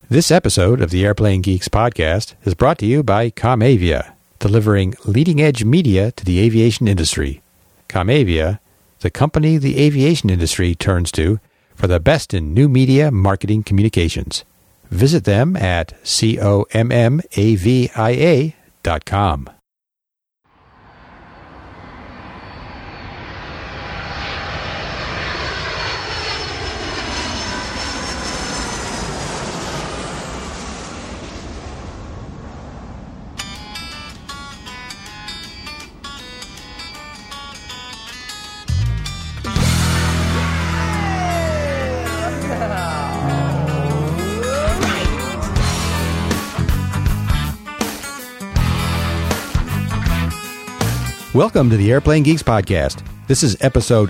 This episode of the Airplane Geeks podcast is brought to you by Comavia, delivering leading-edge media to the aviation industry. Comavia, the company the aviation industry turns to for the best in new media marketing communications. Visit them at commavia.com. Welcome to the Airplane Geeks podcast. This is episode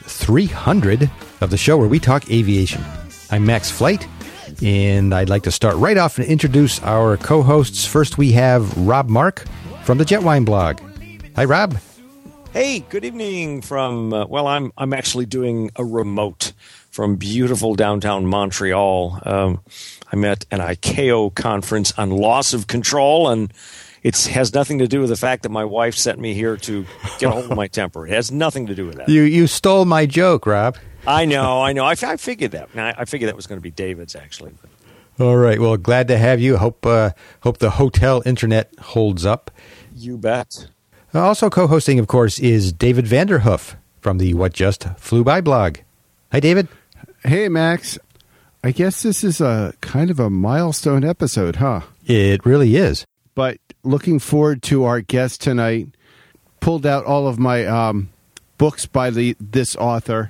300 of the show where we talk aviation. I'm Max Flight, and I'd like to start right off and introduce our co-hosts. First, we have Rob Mark from the Jetwine blog. Hi, Rob. Hey, good evening from, I'm actually doing a remote from beautiful downtown Montreal. I'm at an ICAO conference on loss of control, and it has nothing to do with the fact that my wife sent me here to get a hold of my temper. It has nothing to do with that. You stole my joke, Rob. I know. I figured that. I figured that was going to be David's, actually. All right. Well, glad to have you. Hope the hotel internet holds up. You bet. Also co-hosting, of course, is David Vanderhoof from the What Just Flew By blog. Hi, David. Hey, Max. I guess this is a kind of a milestone episode, huh? It really is. But looking forward to our guest tonight. Pulled out all of my books by this author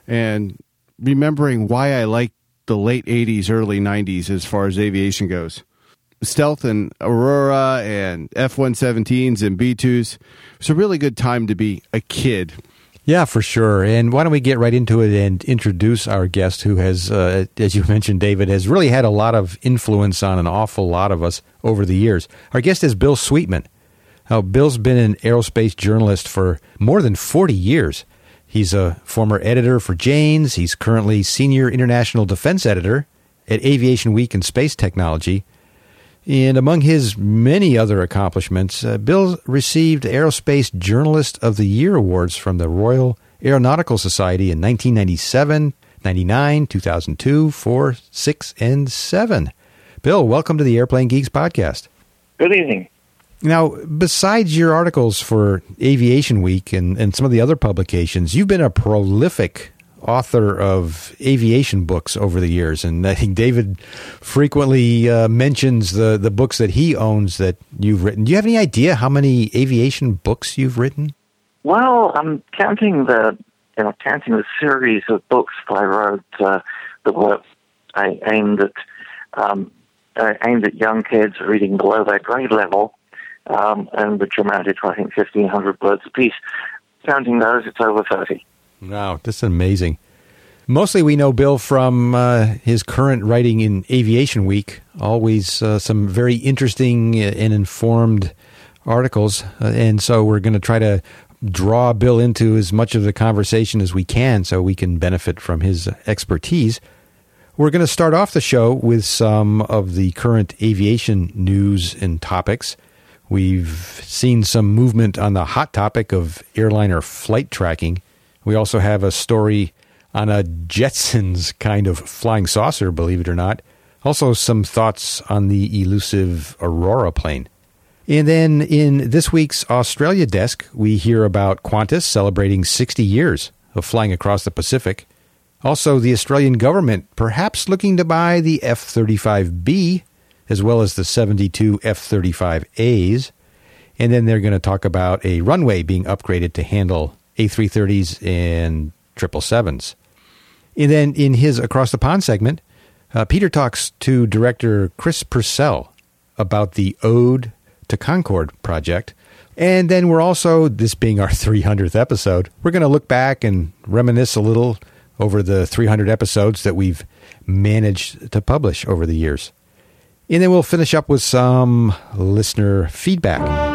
and remembering why I like the late 80s, early 90s as far as aviation goes. Stealth and Aurora and F-117s and B-2s. It's a really good time to be a kid. Yeah, for sure. And why don't we get right into it and introduce our guest who has, as you mentioned, David, has really had a lot of influence on an awful lot of us over the years. Our guest is Bill Sweetman. Now, Bill's been an aerospace journalist for more than 40 years. He's a former editor for Jane's. He's currently senior international defense editor at Aviation Week and Space Technology. And among his many other accomplishments, Bill received Aerospace Journalist of the Year awards from the Royal Aeronautical Society in 1997, 99, 2002, 4, 6, and 7. Bill, welcome to the Airplane Geeks podcast. Good evening. Now, besides your articles for Aviation Week and some of the other publications, you've been a prolific author of aviation books over the years, and I think David frequently mentions the books that he owns that you've written. Do you have any idea how many aviation books you've written? Well, I'm counting the series of books that I wrote that were aimed at young kids reading below their grade level, and which amounted to, I think, 1,500 words apiece. Counting those, it's over 30. Wow, that's amazing. Mostly we know Bill from his current writing in Aviation Week, always some very interesting and informed articles. And so we're going to try to draw Bill into as much of the conversation as we can so we can benefit from his expertise. We're going to start off the show with some of the current aviation news and topics. We've seen some movement on the hot topic of airliner flight tracking. We also have a story on a Jetsons kind of flying saucer, believe it or not. Also some thoughts on the elusive Aurora plane. And then in this week's Australia desk, we hear about Qantas celebrating 60 years of flying across the Pacific. Also, the Australian government perhaps looking to buy the F-35B, as well as the 72 F-35As. And then they're going to talk about a runway being upgraded to handle A330s and 777s. And then in his Across the Pond segment, Peter talks to director Chris Purcell about the Ode to Concorde project. And then we're also, this being our 300th episode, we're going to look back and reminisce a little over the 300 episodes that we've managed to publish over the years. And then we'll finish up with some listener feedback.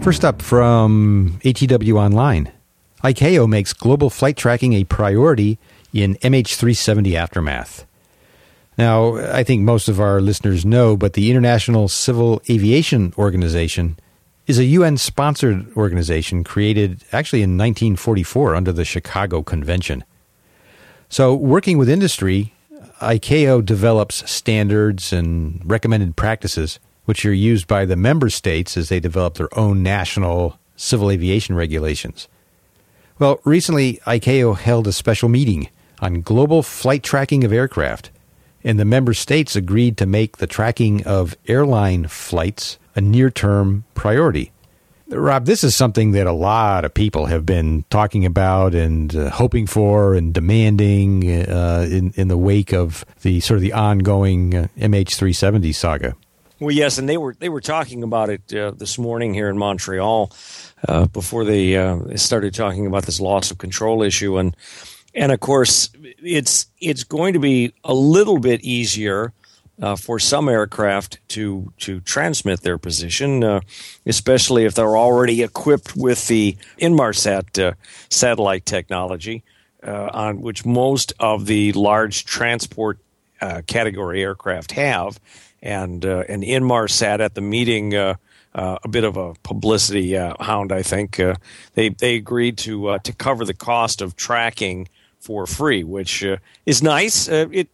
First up from ATW Online, ICAO makes global flight tracking a priority in MH370 aftermath. Now, I think most of our listeners know, but the International Civil Aviation Organization is a UN-sponsored organization created actually in 1944 under the Chicago Convention. So, working with industry, ICAO develops standards and recommended practices which are used by the member states as they develop their own national civil aviation regulations. Well, recently, ICAO held a special meeting on global flight tracking of aircraft, and the member states agreed to make the tracking of airline flights a near-term priority. Rob, this is something that a lot of people have been talking about and hoping for and demanding in the wake of the sort of the ongoing MH370 saga. Well, yes, and they were talking about it this morning here in Montreal before they started talking about this loss of control issue, and of course it's going to be a little bit easier for some aircraft to transmit their position, especially if they're already equipped with the Inmarsat satellite technology, on which most of the large transport category aircraft have. And Inmarsat at the meeting, a bit of a publicity hound, I think. They agreed to cover the cost of tracking for free, which is nice.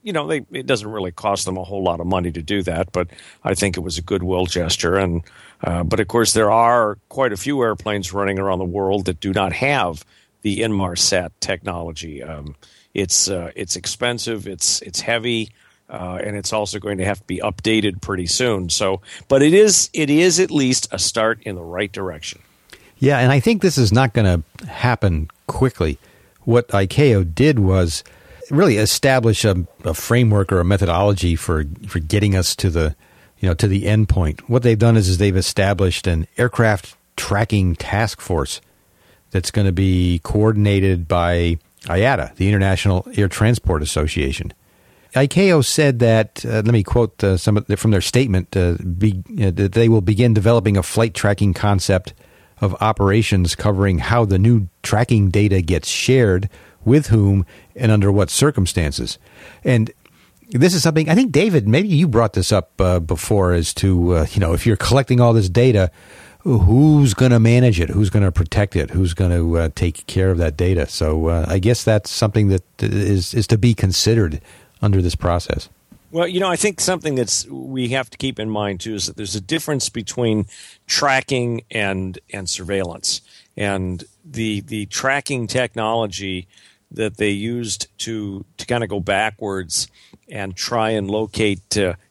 It doesn't really cost them a whole lot of money to do that, but I think it was a goodwill gesture. And but of course, there are quite a few airplanes running around the world that do not have the Inmarsat technology. It's expensive. It's heavy. And it's also going to have to be updated pretty soon. So, but it is at least a start in the right direction. Yeah, and I think this is not going to happen quickly. What ICAO did was really establish a framework or a methodology for getting us to the end point. What they've done is they've established an aircraft tracking task force that's going to be coordinated by IATA, the International Air Transport Association. ICAO said that, let me quote from their statement, that they will begin developing a flight tracking concept of operations covering how the new tracking data gets shared, with whom, and under what circumstances. And this is something, I think, David, maybe you brought this up before as to, if you're collecting all this data, who's going to manage it? Who's going to protect it? Who's going to take care of that data? So I guess that's something that is to be considered under this process. Well, I think something we have to keep in mind, too, is that there's a difference between tracking and surveillance. And the tracking technology that they used to kind of go backwards and try and locate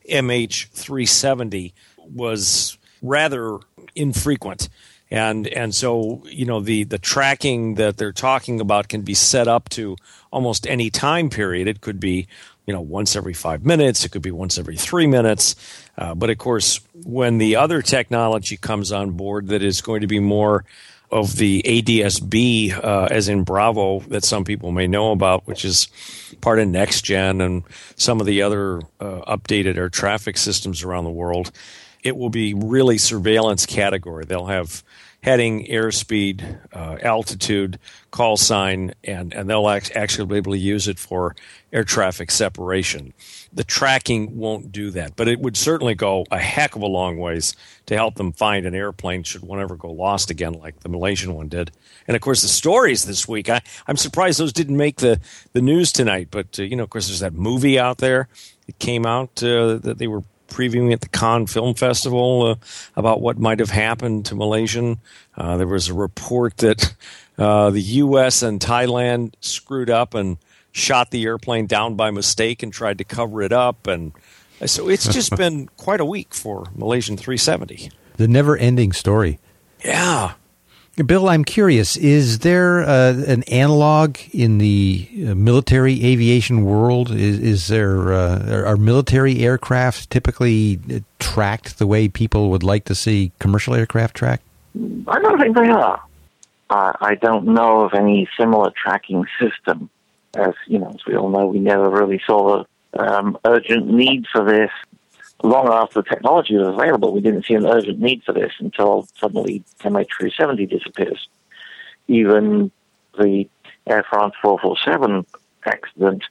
MH370 was rather infrequent. And so, the tracking that they're talking about can be set up to almost any time period. It could be, once every 5 minutes. It could be once every 3 minutes. But of course, when the other technology comes on board that is going to be more of the ADS-B, as in Bravo, that some people may know about, which is part of NextGen and some of the other updated air traffic systems around the world, it will be really surveillance category. They'll have heading, airspeed, altitude, call sign, and they'll actually be able to use it for air traffic separation. The tracking won't do that, but it would certainly go a heck of a long ways to help them find an airplane should one ever go lost again like the Malaysian one did. And, of course, the stories this week, I'm surprised those didn't make the news tonight. But, of course, there's that movie out there. It came out that they were previewing at the Cannes Film Festival about what might have happened to Malaysian. There was a report that the U.S. and Thailand screwed up and shot the airplane down by mistake and tried to cover it up. And so it's just been quite a week for Malaysian 370. The never-ending story. Yeah. Bill, I'm curious, is there an analog in the military aviation world? Is there are military aircraft typically tracked the way people would like to see commercial aircraft tracked? I don't think they are. I don't know of any similar tracking system. As we all know, we never really saw urgent need for this. long after the technology was available, we didn't see an urgent need for this until suddenly MH370 disappears. Even the Air France 447 accident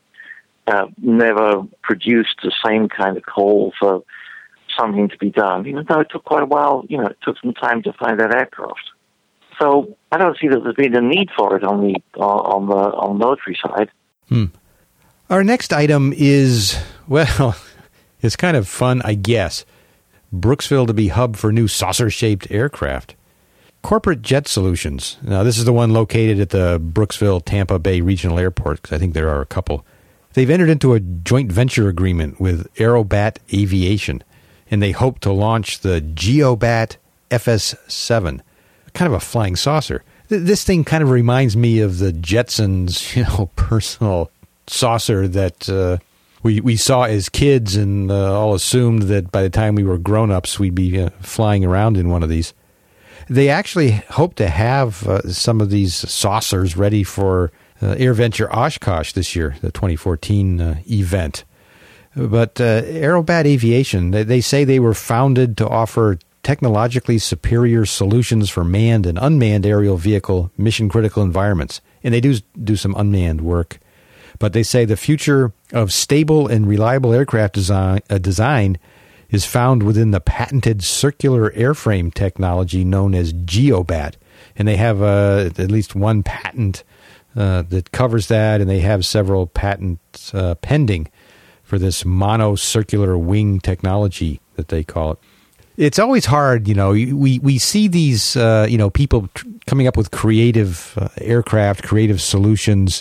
never produced the same kind of call for something to be done, even though it took quite a while. It took some time to find that aircraft. So I don't see that there's been a need for it on the military side. Our next item is, well, it's kind of fun, I guess. Brooksville to be hub for new saucer-shaped aircraft. Corporate Jet Solutions. Now, this is the one located at the Brooksville Tampa Bay Regional Airport, because I think there are a couple. They've entered into a joint venture agreement with Aerobat Aviation, and they hope to launch the Geobat FS7, kind of a flying saucer. This thing kind of reminds me of the Jetsons, personal saucer that we saw as kids, and all assumed that by the time we were grown-ups, we'd be flying around in one of these. They actually hope to have some of these saucers ready for AirVenture Oshkosh this year, the 2014 event. But Aerobat Aviation, they say they were founded to offer technologically superior solutions for manned and unmanned aerial vehicle mission-critical environments. And they do some unmanned work. But they say the future of stable and reliable aircraft design is found within the patented circular airframe technology known as Geobat. And they have at least one patent that covers that, and they have several patents pending for this monocircular wing technology that they call it. It's always hard, we see these, people coming up with creative aircraft, creative solutions,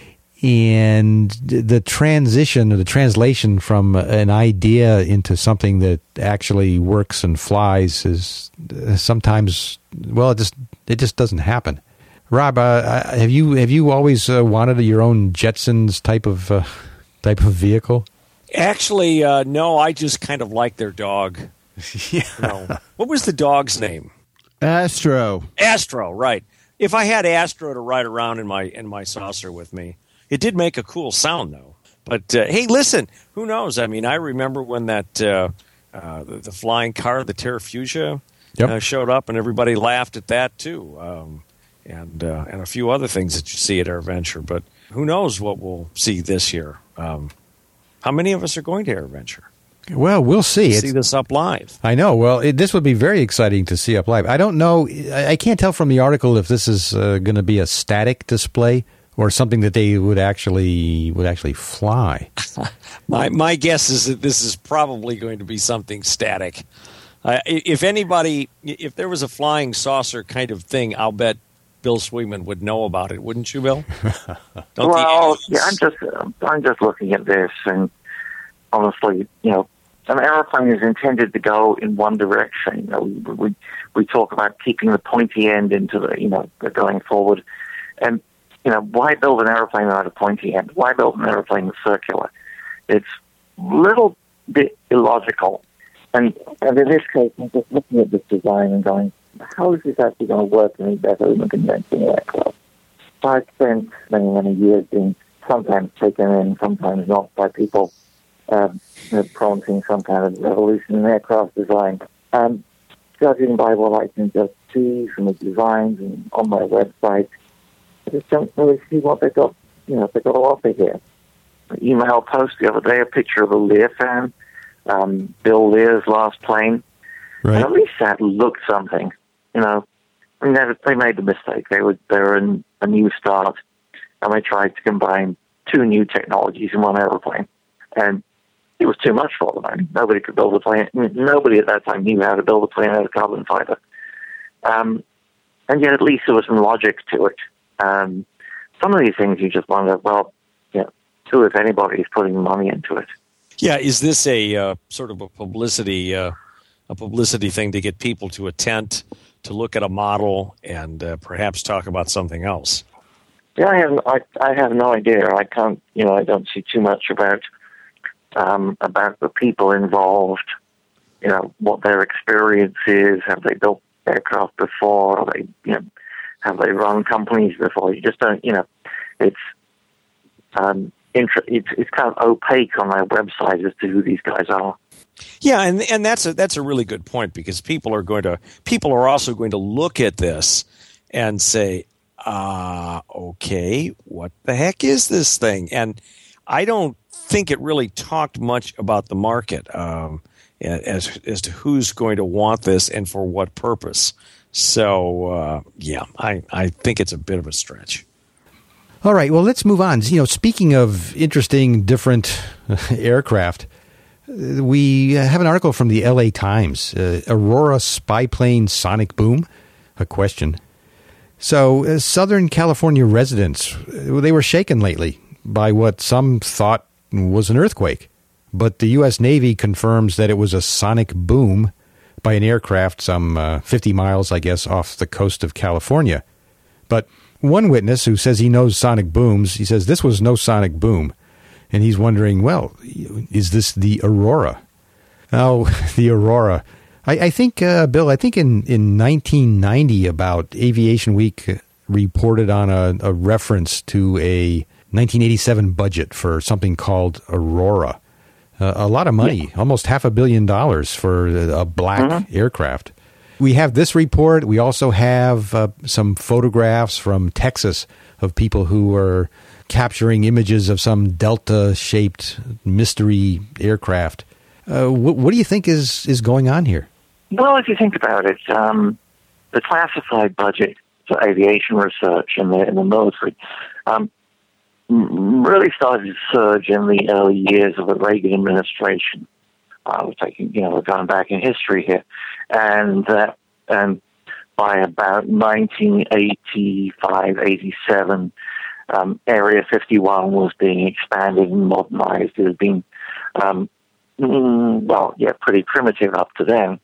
and the transition or the translation from an idea into something that actually works and flies is sometimes, well, it just doesn't happen. Rob, have you always wanted your own Jetsons type of vehicle? Actually, no. I just kind of like their dog. Yeah. What was the dog's name? Astro. Astro, right. If I had Astro to ride around in my saucer with me, it did make a cool sound, though. But, hey, listen, who knows? I mean, I remember when that the flying car, the Terrafugia, showed up, and everybody laughed at that, too. And a few other things that you see at AirVenture. But who knows what we'll see this year. How many of us are going to AirVenture? Well, we'll see. See this up live. I know. Well, this would be very exciting to see up live. I don't know. I can't tell from the article if this is going to be a static display or something that they would actually fly. My guess is that this is probably going to be something static. If there was a flying saucer kind of thing, I'll bet Bill Sweetman would know about it, wouldn't you, Bill? Well, yeah, I'm just looking at this, and honestly, an airplane is intended to go in one direction. We talk about keeping the pointy end into the going forward, and why build an airplane without a pointy end? Why build an airplane that's circular? It's a little bit illogical, and in this case, I'm just looking at this design and going, how is this actually going to work any better than a conventional aircraft? I've spent many, many years being sometimes taken in, sometimes not, by people promising some kind of revolution in aircraft design. And judging by what I can just see from the designs and on my website, I just don't really see what they've got, they've got to offer here. An email post the other day, a picture of a Lear fan, Bill Lear's last plane. Right. And at least that looked something, I mean, they made the mistake. They were in a new start, and they tried to combine two new technologies in one airplane. And it was too much for them. I mean, nobody could build a plane. Nobody at that time knew how to build a plane out of carbon fiber. And yet at least there was some logic to it. Some of these things you just wonder, well, who, if anybody, is putting money into it? Yeah, is this a sort of a publicity thing to get people to attend, to look at a model, and perhaps talk about something else? Yeah, I have no idea. I can't, I don't see too much about the people involved. What their experience is. Have they built aircraft before? Are they, have they run companies before? You just don't. It's kind of opaque on their website as to who these guys are. Yeah, and that's a really good point, because people are also going to look at this and say, okay, what the heck is this thing? And I don't think it really talked much about the market as to who's going to want this and for what purpose. So I think it's a bit of a stretch. All right, well, let's move on. Speaking of interesting, different aircraft, we have an article from the LA Times, Aurora spy plane sonic boom, a question. So Southern California residents, they were shaken lately by what some thought was an earthquake. But the U.S. Navy confirms that it was a sonic boom by an aircraft some 50 miles, I guess, off the coast of California. But one witness who says he knows sonic booms, he says this was no sonic boom. And he's wondering, well, is this the Aurora? Oh, the Aurora. I think, Bill, I think in 1990, about Aviation Week reported on a reference to a 1987 budget for something called Aurora. A lot of money, almost $500 million for a black aircraft. We have this report. We also have some photographs from Texas of people who are capturing images of some Delta-shaped mystery aircraft. What do you think is going on here? Well, if you think about it, the classified budget for aviation research in the military really started to surge in the early years of the Reagan administration. We're going back in history here, and by about 1985, 87, Area 51 was being expanded and modernized. It had been, pretty primitive up to then.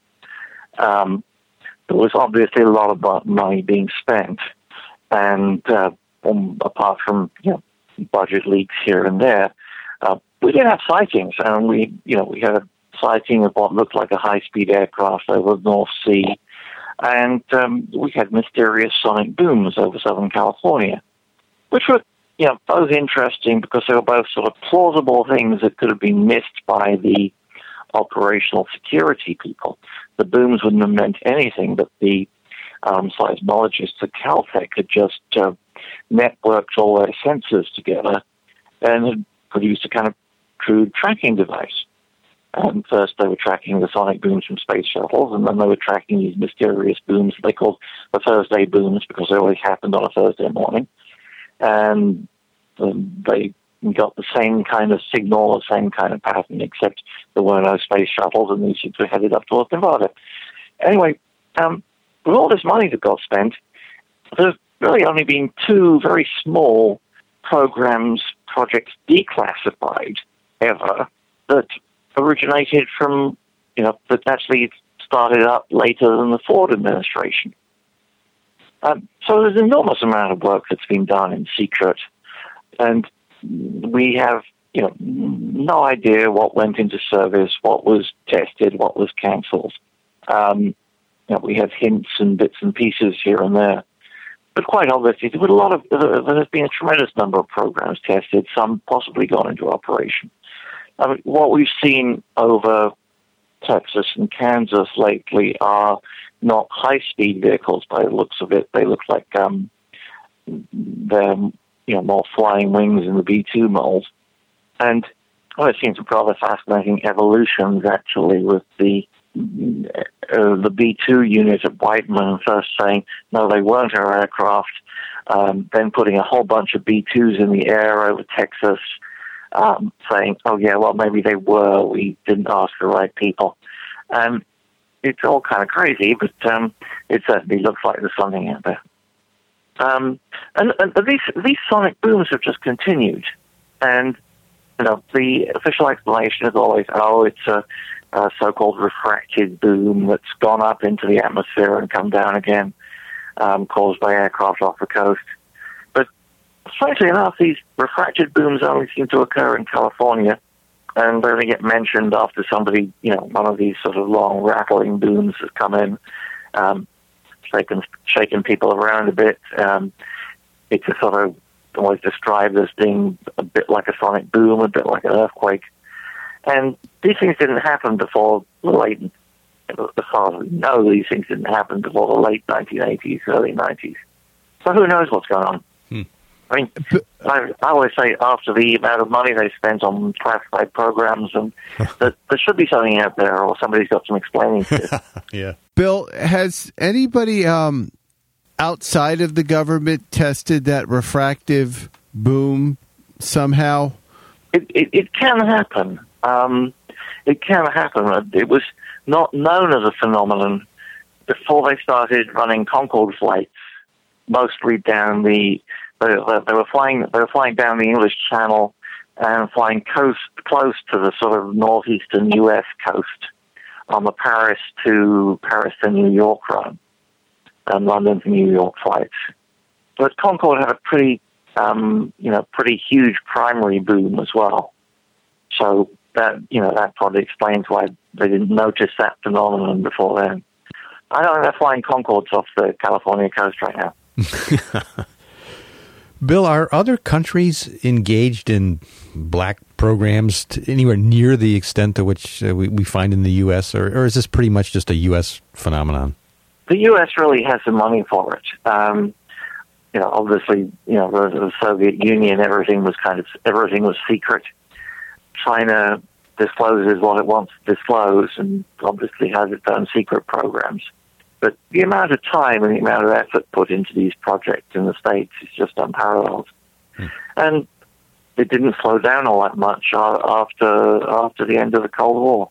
There was obviously a lot of money being spent, and apart from budget leaks here and there, we did have sightings, and we had a sighting of what looked like a high-speed aircraft over the North Sea, and we had mysterious sonic booms over Southern California, which were both interesting because they were both sort of plausible things that could have been missed by the operational security people. The booms wouldn't have meant anything, but the seismologists at Caltech had just networked all their sensors together and had produced a kind of crude tracking device. And first they were tracking the sonic booms from space shuttles, and then they were tracking these mysterious booms they called the Thursday booms because they always happened on a Thursday morning. And they got the same kind of signal, the same kind of pattern, except there were no space shuttles, and these ships were headed up towards Nevada. Anyway, with all this money that got spent, there's really only been two very small projects declassified ever that originated from, that actually started up later than the Ford administration. So there's an enormous amount of work that's been done in secret, and we have, no idea what went into service, what was tested, what was cancelled. We have hints and bits and pieces here and there. But quite obviously, there has been a tremendous number of programs tested, some possibly gone into operation. What we've seen over Texas and Kansas lately are not high-speed vehicles by the looks of it. They look like they're more flying wings in the B-2 mold. And I've seen some rather fascinating evolutions, actually, with the B-2 unit at Whiteman first saying, no, they weren't our aircraft, then putting a whole bunch of B-2s in the air over Texas, saying, oh, yeah, well, maybe they were. We didn't ask the right people. And it's all kind of crazy, but it certainly looks like there's something out there. And these sonic booms have just continued. And, the official explanation is always, it's a so-called refracted boom that's gone up into the atmosphere and come down again, caused by aircraft off the coast. But strangely enough, these refracted booms only seem to occur in California, and they only get mentioned after somebody, one of these sort of long rattling booms has come in, shaking people around a bit. It's a sort of always described as being a bit like a sonic boom, a bit like an earthquake. And these things didn't happen before the late, as far as we know, these things didn't happen before the late 1980s, early 90s. So who knows what's going on? I mean, I always say after the amount of money they spent on classified programs, and that there should be something out there, or somebody's got some explaining to do. Yeah. Bill, has anybody outside of the government tested that refractive boom somehow? It can happen. It can happen. It was not known as a phenomenon before they started running Concorde flights, mostly down the. They were flying down the English Channel and flying close to the sort of northeastern U.S. coast on the Paris to New York run and London to New York flights. But Concorde had a pretty huge primary boom as well. So that probably explains why they didn't notice that phenomenon before then. I don't think they're flying Concordes off the California coast right now. Bill, are other countries engaged in black programs anywhere near the extent to which we find in the U.S., or is this pretty much just a U.S. phenomenon? The U.S. really has the money for it. Obviously, the Soviet Union, everything was secret. China discloses what it wants to disclose, and obviously has its own secret programs. But the amount of time and the amount of effort put into these projects in the States is just unparalleled. And it didn't slow down all that much after the end of the Cold War.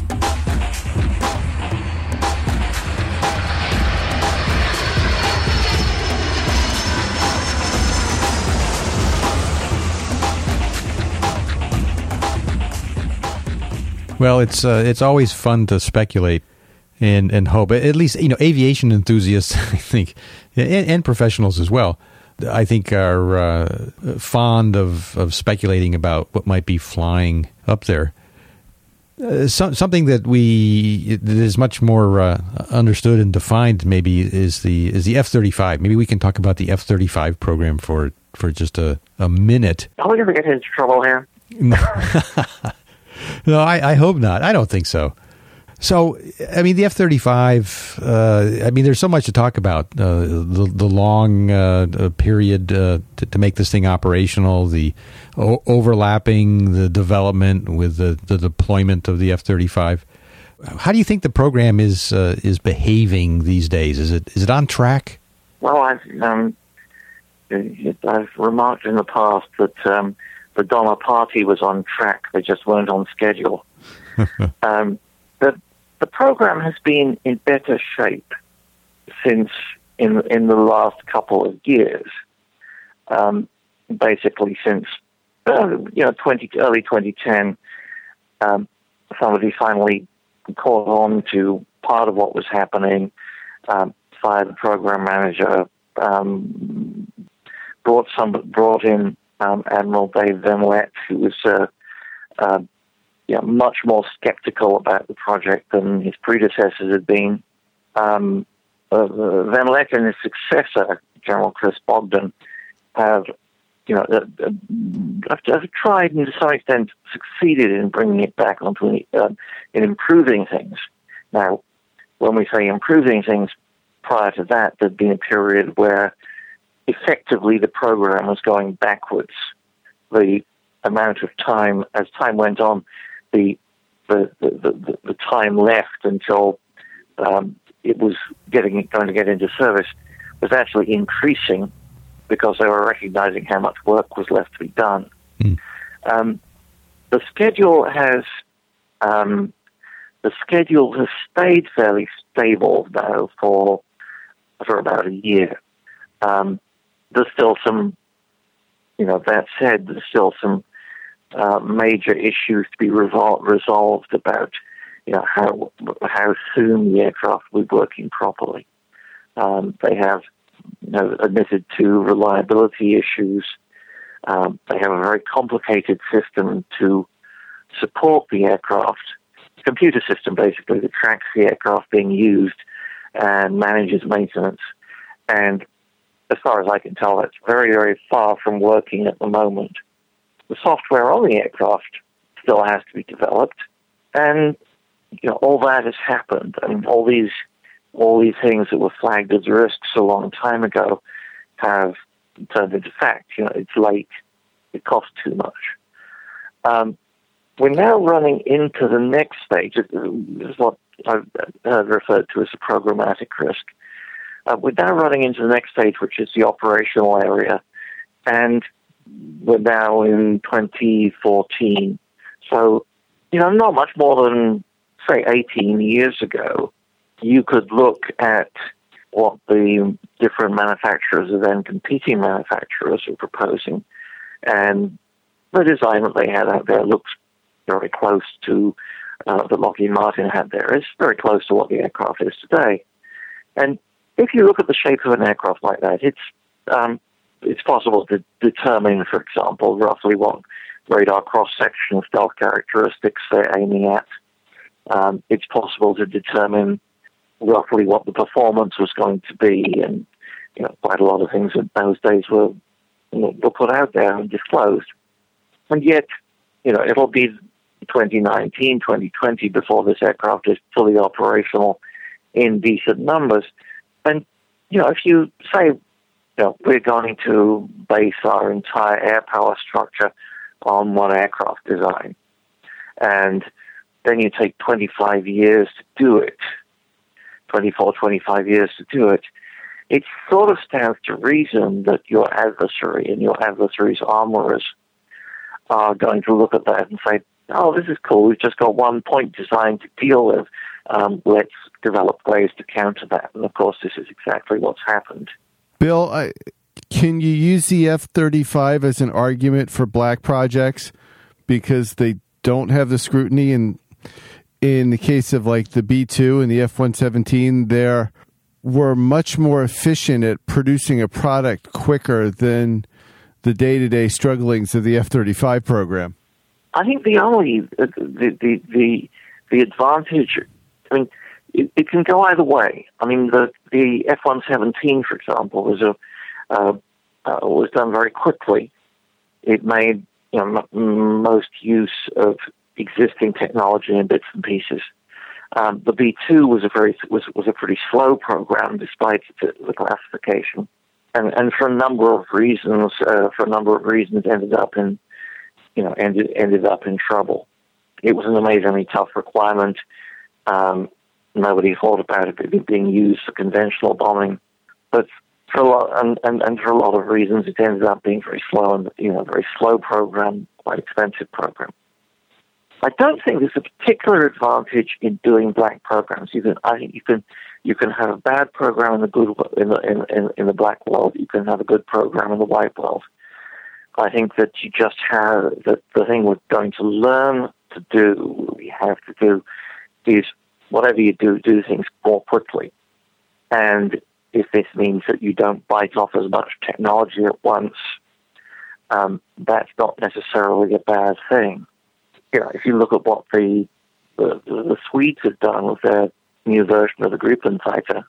Well, it's always fun to speculate and hope. At least, aviation enthusiasts, I think, and professionals as well, I think are fond of speculating about what might be flying up there. Something that is much more understood and defined maybe is the F-35. Maybe we can talk about the F-35 program for just a minute. Are we going to get into trouble here? No, I hope not. I don't think so. So, I mean, the F-35, there's so much to talk about. The long period to make this thing operational, the overlapping, the development with the deployment of the F-35. How do you think the program is behaving these days? Is it on track? Well, I've remarked in the past that the Donner Party was on track. They just weren't on schedule. The program has been in better shape since in the last couple of years. Basically, since early 2010, somebody finally caught on to part of what was happening. Fired the program manager, brought in Admiral Dave Venlet, who was much more skeptical about the project than his predecessors had been. Venlet and his successor, General Chris Bogdan, have tried and to some extent succeeded in bringing it back onto in improving things. Now, when we say improving things, prior to that, there'd been a period where effectively the program was going backwards. The amount of time, as time went on, the time left until it was going to get into service was actually increasing because they were recognizing how much work was left to be done. The schedule has stayed fairly stable now for about a year. There's still some, that said, there's still some major issues to be resolved about, how soon the aircraft will be working properly. They have, admitted to reliability issues. They have a very complicated system to support the aircraft, computer system basically that tracks the aircraft being used and manages maintenance. And as far as I can tell, that's very, very far from working at the moment. The software on the aircraft still has to be developed. And, all that has happened. I mean, all these things that were flagged as risks a long time ago have turned into fact. It's late. It costs too much. We're now running into the next stage. This is what I've referred to as a programmatic risk. We're now running into the next stage, which is the operational area. And we're now in 2014. So, not much more than, say, 18 years ago, you could look at what the different manufacturers and then competing manufacturers are proposing. And the design that they had out there looks very close to that Lockheed Martin had there. It's very close to what the aircraft is today. And if you look at the shape of an aircraft like that, it's possible to determine, for example, roughly what radar cross-section stealth characteristics they're aiming at. It's possible to determine roughly what the performance was going to be, and quite a lot of things in those days were put out there and disclosed. And yet, it'll be 2019, 2020 before this aircraft is fully operational in decent numbers. And, if you say, we're going to base our entire air power structure on one aircraft design, and then you take 25 years to do it, 24, 25 years to do it, it sort of stands to reason that your adversary and your adversary's armorers are going to look at that and say, oh, this is cool, we've just got one point design to deal with. Let's develop ways to counter that. And, of course, this is exactly what's happened. Bill, can you use the F-35 as an argument for black projects because they don't have the scrutiny? And in the case of like the B-2 and the F-117, they were much more efficient at producing a product quicker than the day-to-day strugglings of the F-35 program. I think the advantage, I mean, it can go either way. I mean, the F-117, for example, was done very quickly. It made most use of existing technology in bits and pieces. The B-2 was a pretty slow program, despite the classification, and for a number of reasons, ended up in trouble. It was an amazingly tough requirement. Nobody thought about it being used for conventional bombing, but for a lot of reasons, it ended up being very slow and very slow program, quite expensive program. I don't think there's a particular advantage in doing black programs. I think you can have a bad program in the good in the black world. You can have a good program in the white world. I think that you just have that the thing we're going to learn to do, we have to do, is whatever you do things more quickly. And if this means that you don't bite off as much technology at once, that's not necessarily a bad thing. If you look at what the Swedes have done with their new version of the Gripen fighter,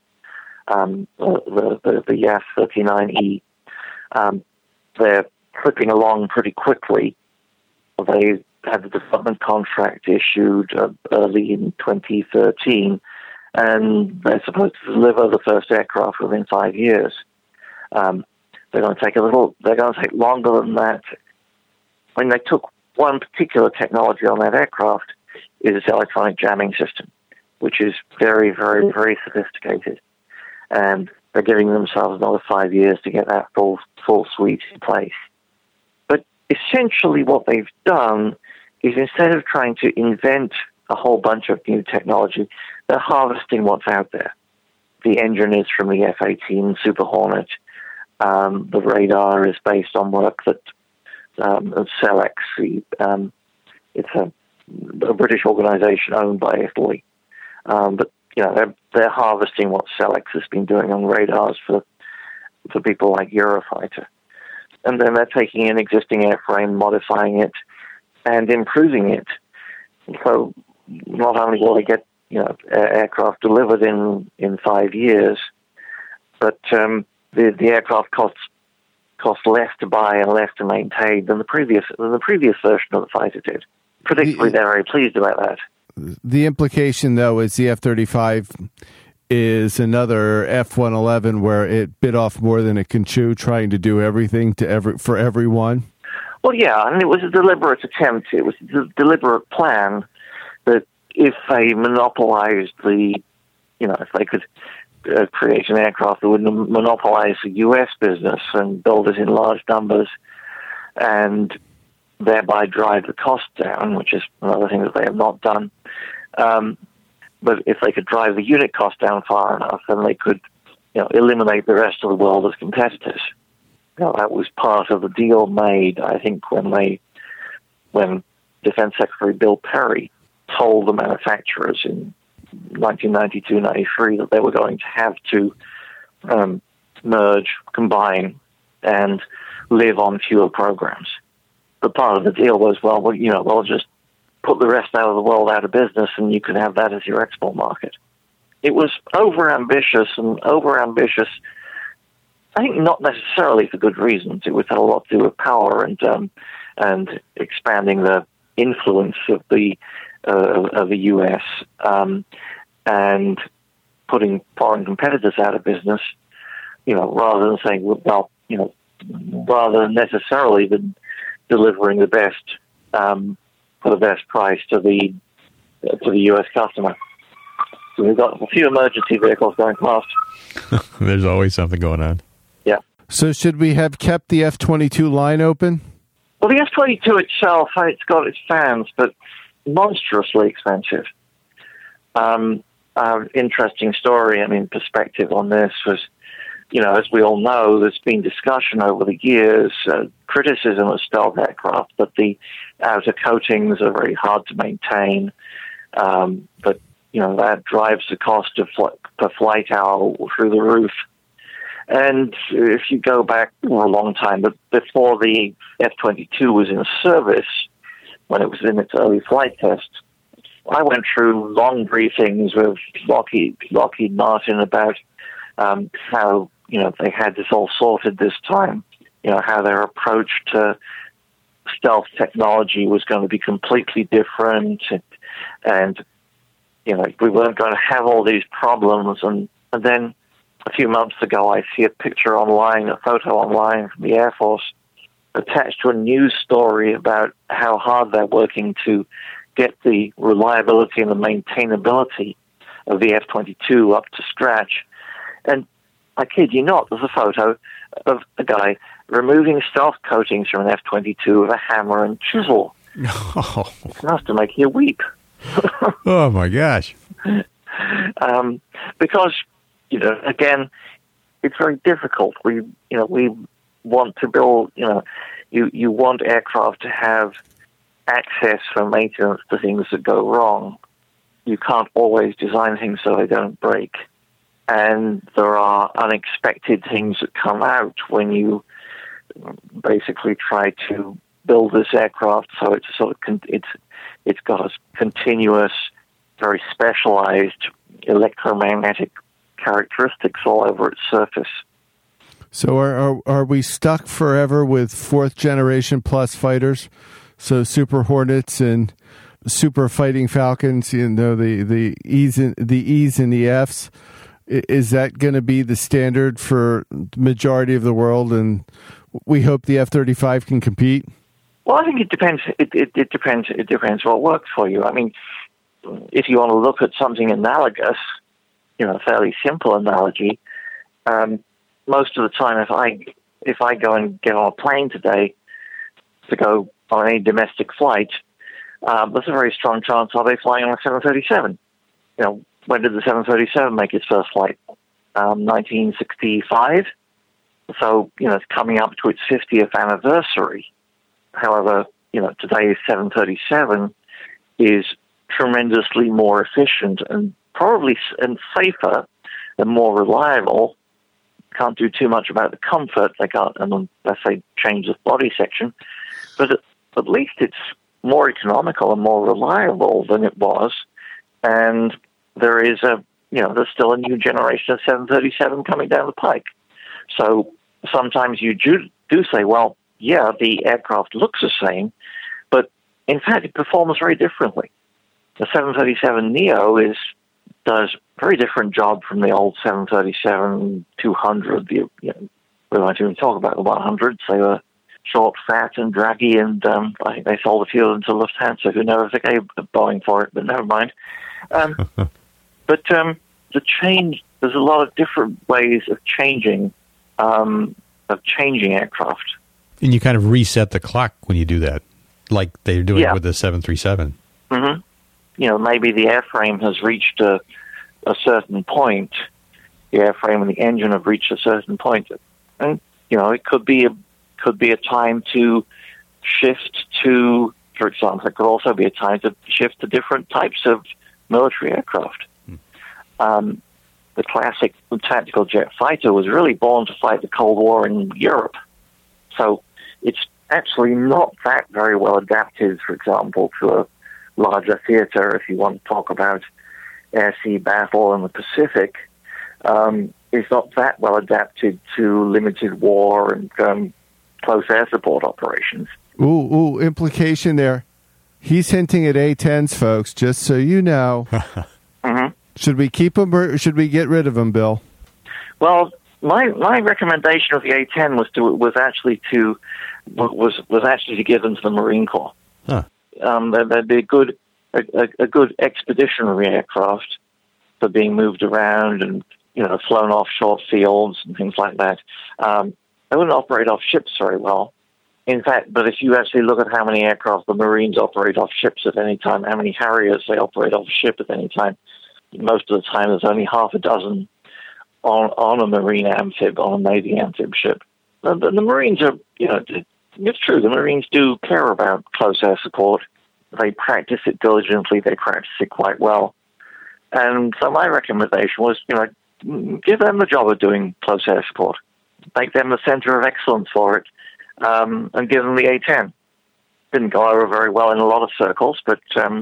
the JAS-39E, they're clipping along pretty quickly. They had the development contract issued early in 2013, and they're supposed to deliver the first aircraft within 5 years. They're going to take longer than that. When they took one particular technology on that aircraft, is its electronic jamming system, which is very, very, very sophisticated. And they're giving themselves another 5 years to get that full suite in place. But essentially what they've done is, instead of trying to invent a whole bunch of new technology, they're harvesting what's out there. The engine is from the F-18 Super Hornet. The radar is based on work that Selex, it's a British organization owned by Italy. But they're harvesting what Selex has been doing on radars for people like Eurofighter. And then they're taking an existing airframe, modifying it, and improving it. So not only will they get aircraft delivered in 5 years, but the aircraft costs less to buy and less to maintain than the previous version of the fighter did. predictably, they're very pleased about that. The implication, though, is the F-35 is another F-111 where it bit off more than it can chew, trying to do everything for everyone. Well, yeah, and it was a deliberate attempt. It was a deliberate plan that if they monopolized if they could create an aircraft that would monopolize the U.S. business and build it in large numbers and thereby drive the cost down, which is another thing that they have not done. But if they could drive the unit cost down far enough, then they could eliminate the rest of the world as competitors. That was part of the deal made, I think, when Defense Secretary Bill Perry told the manufacturers in 1992-93 that they were going to have to merge, combine, and live on fewer programs. But part of the deal was, we'll just put the rest out of the world out of business and you can have that as your export market. It was overambitious, I think not necessarily for good reasons. It had a lot to do with power and expanding the influence of the U.S. And putting foreign competitors out of business. Rather than saying, rather than necessarily than delivering the best for the best price to the U.S. customer. So we've got a few emergency vehicles going past. There's always something going on. Yeah. So should we have kept the F-22 line open? Well, the F-22 itself, it's got its fans, but monstrously expensive. Interesting story, perspective on this was, as we all know, there's been discussion over the years, criticism of stealth aircraft, that the outer coatings are very hard to maintain, but, that drives the cost of per flight hour through the roof. And if you go back for a long time, but before the F-22 was in service, when it was in its early flight test, I went through long briefings with Lockheed Martin about how, they had this all sorted this time, how their approach to stealth technology was going to be completely different, and we weren't going to have all these problems. And then a few months ago, I see a picture online, a photo online from the Air Force attached to a news story about how hard they're working to get the reliability and the maintainability of the F-22 up to scratch. And I kid you not, there's a photo of a guy removing stealth coatings from an F-22 with a hammer and chisel. Oh. It's enough to make you weep. Oh, my gosh. Because, again, it's very difficult. We want to build, you want aircraft to have access for maintenance to things that go wrong. You can't always design things so they don't break. And there are unexpected things that come out when you basically try to build this aircraft so it's it's got a continuous, very specialized electromagnetic characteristics all over its surface. So are we stuck forever with fourth generation plus fighters? So Super Hornets and Super Fighting Falcons, the E's and the F's. Is that going to be the standard for the majority of the world? And we hope the F-35 can compete. Well, I think it depends. It depends. It depends what works for you. If you want to look at something analogous, a fairly simple analogy, most of the time, if I go and get on a plane today to go on any domestic flight, there's a very strong chance I'll be flying on a 737. When did the 737 make its first flight? 1965. So, it's coming up to its 50th anniversary. However, today's 737 is tremendously more efficient and probably safer and more reliable. Can't do too much about the comfort. They can't, unless they change the body section. But at least it's more economical and more reliable than it was. And there is there's still a new generation of 737 coming down the pike. So sometimes you do say, well, yeah, the aircraft looks the same, but in fact, it performs very differently. The 737neo does a very different job from the old 737-200. We won't even talk about the 100s. They were short, fat, and draggy, and I think they sold a few of them to Lufthansa, who never forgave Boeing for it, but never mind. But the change, there's a lot of different ways of changing aircraft. And you kind of reset the clock when you do that, like they're doing with the 737. Mm-hmm. Maybe the airframe has reached a certain point. The airframe and the engine have reached a certain point, and it could be a time to shift to, for example, it could also be a time to shift to different types of military aircraft. The classic tactical jet fighter was really born to fight the Cold War in Europe. So it's actually not that very well adapted, for example, to a larger theater. If you want to talk about air-sea battle in the Pacific, it's not that well adapted to limited war and close air support operations. Ooh, implication there. He's hinting at A-10s, folks, just so you know. Mm-hmm. Should we keep them or should we get rid of them, Bill? Well, my recommendation of the A-10 was actually to give them to the Marine Corps. Huh. They'd be a good expeditionary aircraft for being moved around and flown off short fields and things like that. They wouldn't operate off ships very well. In fact, but if you actually look at how many aircraft the Marines operate off ships at any time, how many Harriers they operate off a ship at any time, most of the time there's only half a dozen on a Marine amphib, on a Navy amphib ship. The Marines are, it's true, the Marines do care about close air support. They practice it diligently, they practice it quite well. And so my recommendation was, give them the job of doing close air support. Make them the center of excellence for it, and give them the A-10. Didn't go over very well in a lot of circles, but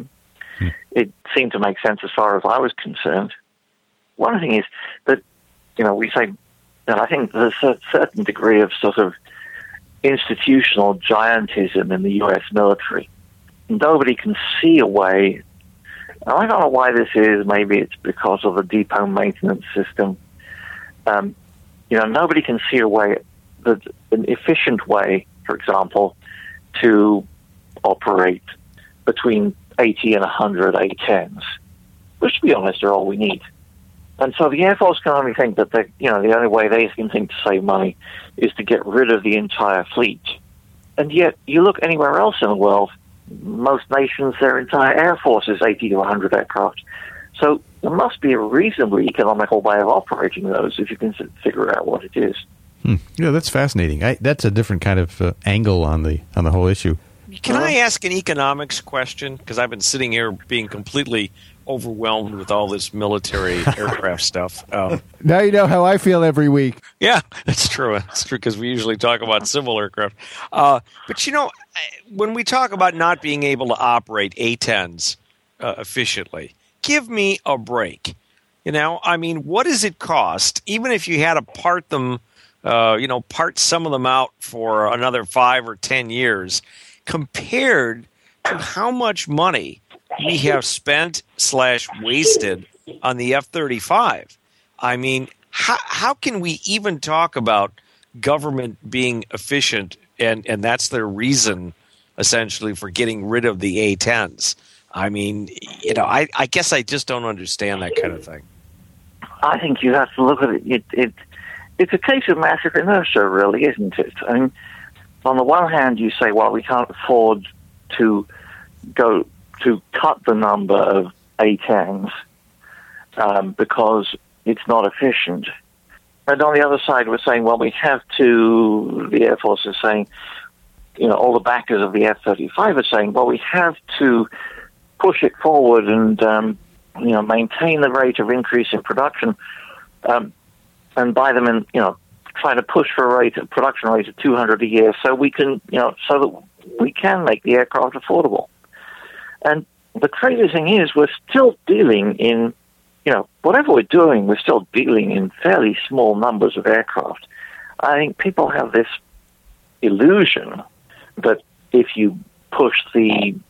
it seemed to make sense as far as I was concerned. One thing is that, we say that I think there's a certain degree of sort of institutional giantism in the U.S. military. Nobody can see a way, and I don't know why this is, maybe it's because of the depot maintenance system. Nobody can see a way, an efficient way, for example, to operate between 80 and 100 A-10s, which, to be honest, are all we need. And so the Air Force can only think that the only way they can think to save money is to get rid of the entire fleet. And yet, you look anywhere else in the world, most nations, their entire Air Force is 80 to 100 aircraft. So there must be a reasonably economical way of operating those if you can figure out what it is. Yeah, that's fascinating. That's a different kind of angle on the whole issue. Can I ask an economics question? Because I've been sitting here being completely overwhelmed with all this military aircraft stuff. Now you know how I feel every week. Yeah, that's true. It's true because we usually talk about civil aircraft. But, when we talk about not being able to operate A-10s efficiently, give me a break. What does it cost, even if you had to part them, part some of them out for another 5 or 10 years, compared to how much money we have spent / wasted on the F-35. How can we even talk about government being efficient, and that's their reason, essentially, for getting rid of the A-10s? I guess I just don't understand that kind of thing. I think you have to look at it. It's a case of massive inertia, really, isn't it? On the one hand, you say, well, we can't afford to cut the number of A-10s because it's not efficient. And on the other side, we're saying, well, we have to, the Air Force is saying, all the backers of the F-35 are saying, well, we have to push it forward and, maintain the rate of increase in production and buy them in, try to push for a production rate of 200 a year so we can, so that we can make the aircraft affordable. And the crazy thing is we're still dealing in, whatever we're doing, we're still dealing in fairly small numbers of aircraft. I think people have this illusion that if you push the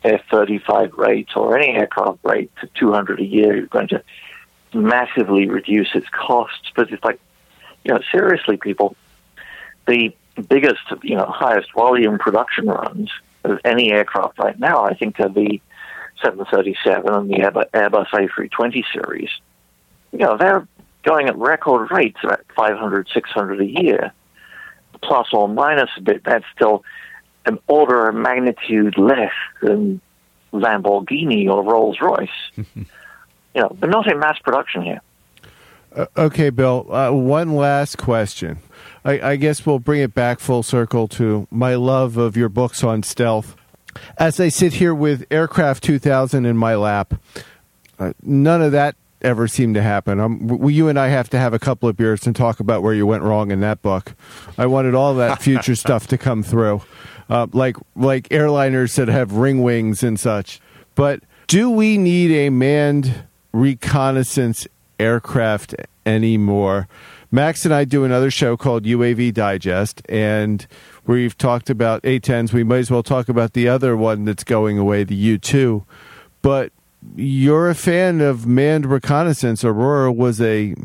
F-35 rate or any aircraft rate to 200 a year, you're going to massively reduce its costs. But it's like, seriously, people, the biggest, highest volume production runs of any aircraft right now, I think, are the 737 and the Airbus A320 series. They're going at record rates, about 500, 600 a year, plus or minus a bit. That's still an order of magnitude less than Lamborghini or Rolls-Royce. They're not in mass production here. Okay, Bill, one last question. I guess we'll bring it back full circle to my love of your books on stealth. As I sit here with Aircraft 2000 in my lap, none of that ever seemed to happen. You and I have to have a couple of beers and talk about where you went wrong in that book. I wanted all that future stuff to come through, like airliners that have ring wings and such. But do we need a manned reconnaissance aircraft anymore? Max and I do another show called UAV Digest, and we've talked about A-10s. We might as well talk about the other one that's going away, the U-2. But you're a fan of manned reconnaissance. Aurora was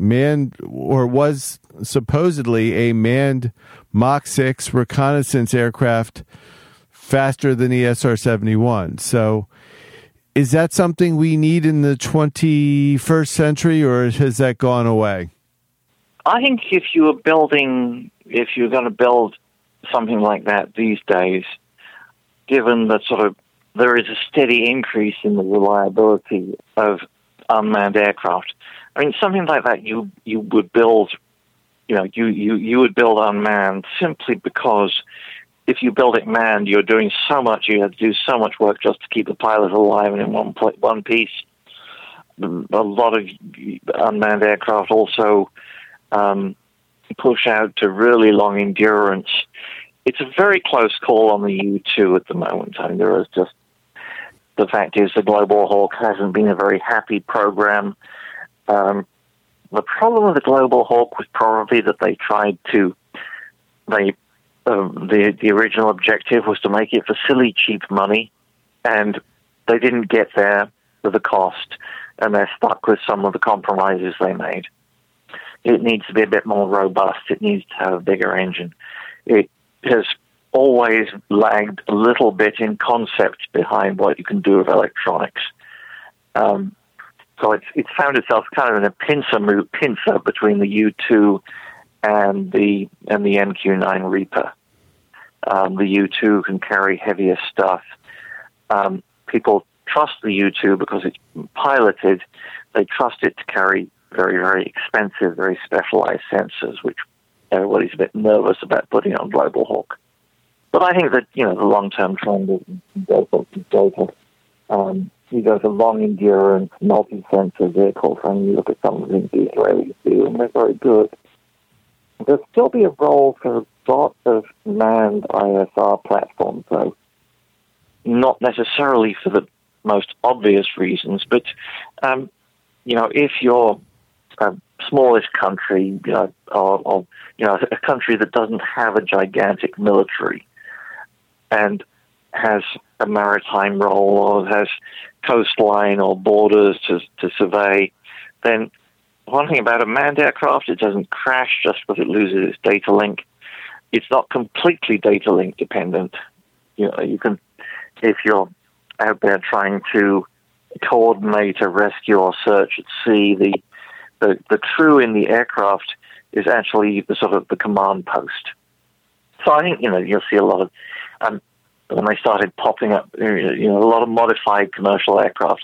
was supposedly a manned Mach 6 reconnaissance aircraft, faster than the SR-71. So is that something we need in the 21st century, or has that gone away? I think if you're going to build something like that these days, given that there is a steady increase in the reliability of unmanned aircraft, I mean, something like that you would build, you would build unmanned simply because if you build it manned, you're doing so much, you have to do so much work just to keep the pilot alive and in one piece. A lot of unmanned aircraft also push out to really long endurance. It's a very close call on the U-2 at the moment. I mean, the fact is the Global Hawk hasn't been a very happy program. The problem with the Global Hawk was probably that the original objective was to make it for silly cheap money, and they didn't get there with the cost, and they're stuck with some of the compromises they made. It needs to be a bit more robust. It needs to have a bigger engine. It has always lagged a little bit in concept behind what you can do with electronics. So it's found itself kind of in a pincer between the U-2 and the MQ-9 Reaper. The U-2 can carry heavier stuff. People trust the U-2 because it's piloted. They trust it to carry very, very expensive, very specialized sensors, which everybody's a bit nervous about putting on Global Hawk. But I think that, the long-term trend is data. You go to long-endurance, multi-sensor vehicles, and you look at some of the things the Israelis do, and they're very good. There'll still be a role for lots of manned ISR platforms, though. Not necessarily for the most obvious reasons, but, if you're a smallish country, or a country that doesn't have a gigantic military and has a maritime role or has coastline or borders to survey, then one thing about a manned aircraft, it doesn't crash just because it loses its data link. It's not completely data link dependent. You can, if you're out there trying to coordinate a rescue or search at sea, the crew in the aircraft is actually the command post. So I think, you'll see a lot of, when they started popping up, a lot of modified commercial aircraft.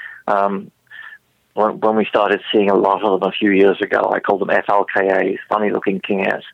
When we started seeing a lot of them a few years ago, I called them FLKAs, funny-looking King Airs.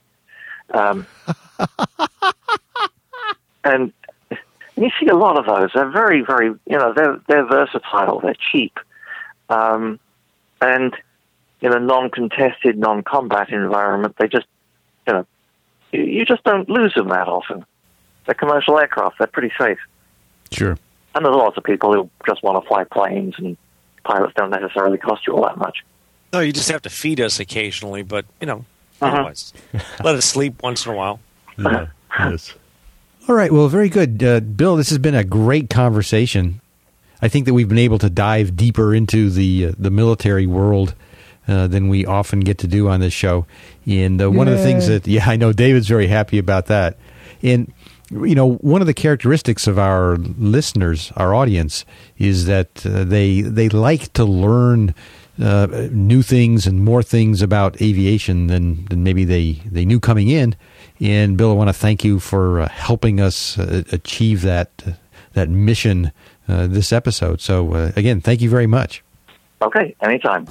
And you see a lot of those. They're very, very, they're versatile. They're cheap. And in a non-contested, non-combat environment, they just, you just don't lose them that often. They're commercial aircraft. They're pretty safe. Sure. And there's lots of people who just want to fly planes, and pilots don't necessarily cost you all that much. No, you just have to feed us occasionally, but, otherwise, let us sleep once in a while. Yeah, yes. All right. Well, very good. Bill, this has been a great conversation. I think that we've been able to dive deeper into the military world than we often get to do on this show. And one of the things that, I know David's very happy about that. And, one of the characteristics of our listeners, our audience, is that they like to learn new things and more things about aviation than maybe they knew coming in. And Bill, I want to thank you for helping us achieve that mission this episode. So again, thank you very much. Okay, anytime.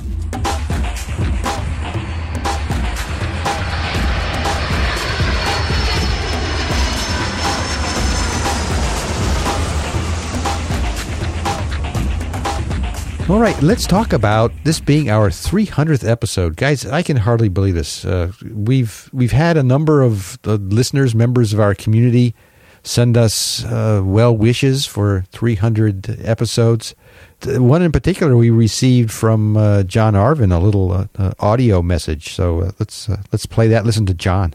All right, let's talk about this being our 300th episode. Guys, I can hardly believe this. We've had a number of listeners, members of our community, send us well wishes for 300 episodes. One in particular we received from John Arvin, a little audio message. So let's play that. Listen to John.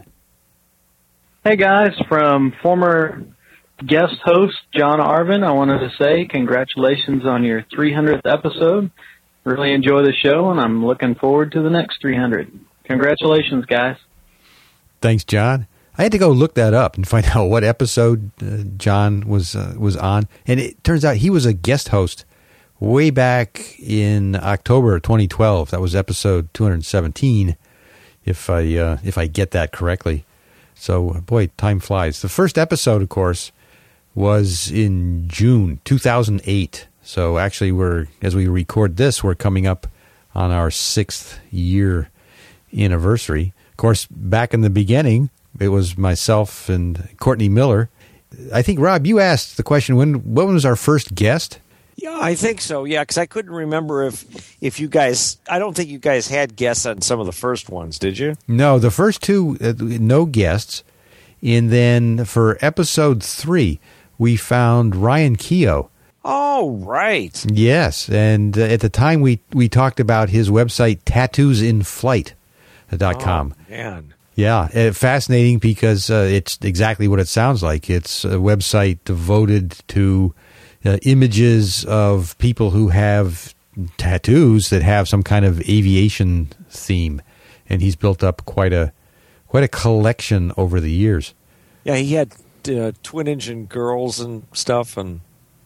Hey guys, from former guest host John Arvin, I wanted to say congratulations on your 300th episode. Really enjoy the show, and I'm looking forward to the next 300. Congratulations, guys. Thanks, John. I had to go look that up and find out what episode John was on, and it turns out he was a guest host way back in October 2012. That was episode 217, if I get that correctly. So, boy, time flies. The first episode, of course, was in June 2008. So actually, as we record this, we're coming up on our 6th year anniversary. Of course, back in the beginning, it was myself and Courtney Miller. I think, Rob, you asked the question, when was our first guest? Yeah, I think so. Yeah, because I couldn't remember if you guys, I don't think you guys had guests on some of the first ones, did you? No, the first two, no guests. And then for episode 3, we found Ryan Keogh. Oh, right. Yes, and at the time we talked about his website, tattoosinflight.com. Oh, man. Yeah, fascinating because it's exactly what it sounds like. It's a website devoted to images of people who have tattoos that have some kind of aviation theme, and he's built up quite a collection over the years. Yeah, he had twin engine girls and stuff, and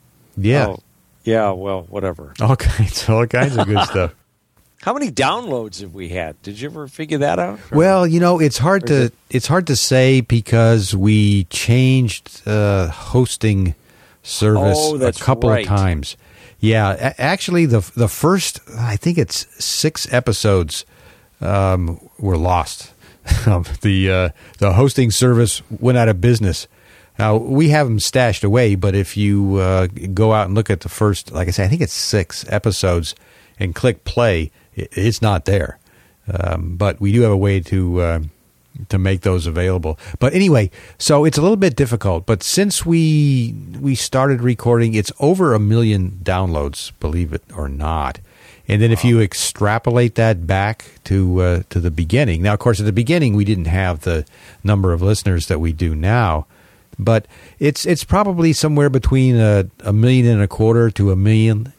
well, whatever. All kinds of good stuff. How many downloads have we had? Did you ever figure that out? Well, it's hard to say because we changed hosting service a couple of times. Yeah, actually, the first, I think it's 6 episodes were lost. The hosting service went out of business. Now, we have them stashed away, but if you go out and look at the first, like I say, I think it's 6 episodes, and click play, it's not there. But we do have a way to make those available. But anyway, so it's a little bit difficult. But since we started recording, it's over 1 million downloads, believe it or not. And then if you extrapolate that back to the beginning, now, of course, at the beginning, we didn't have the number of listeners that we do now. But it's probably somewhere between 1.25 million to 1.5 million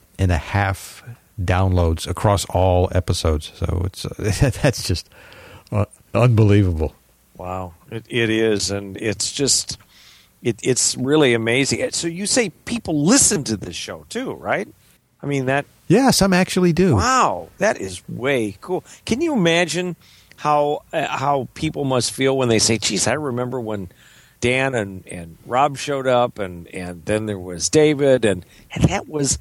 downloads across all episodes. So that's just unbelievable. Wow, it is, and it's just it's really amazing. So you say people listen to this show too, right? I mean that. Yeah, some actually do. Wow, that is way cool. Can you imagine how people must feel when they say, "Geez, I remember when Dan and Rob showed up, and then there was David, and that was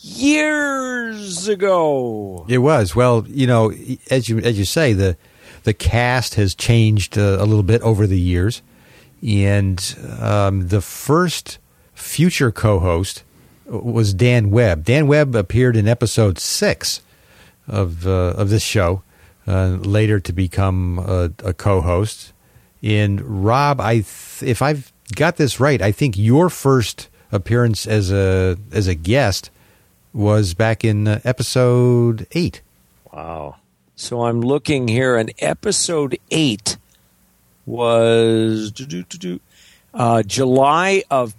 years ago." It was. Well, as you say, the cast has changed a little bit over the years, and the first future co-host was Dan Webb. Dan Webb appeared in episode 6 of this show, later to become a co-host. And Rob, if I've got this right, I think your first appearance as a guest was back in episode 8. Wow. So I'm looking here, and episode 8 was July of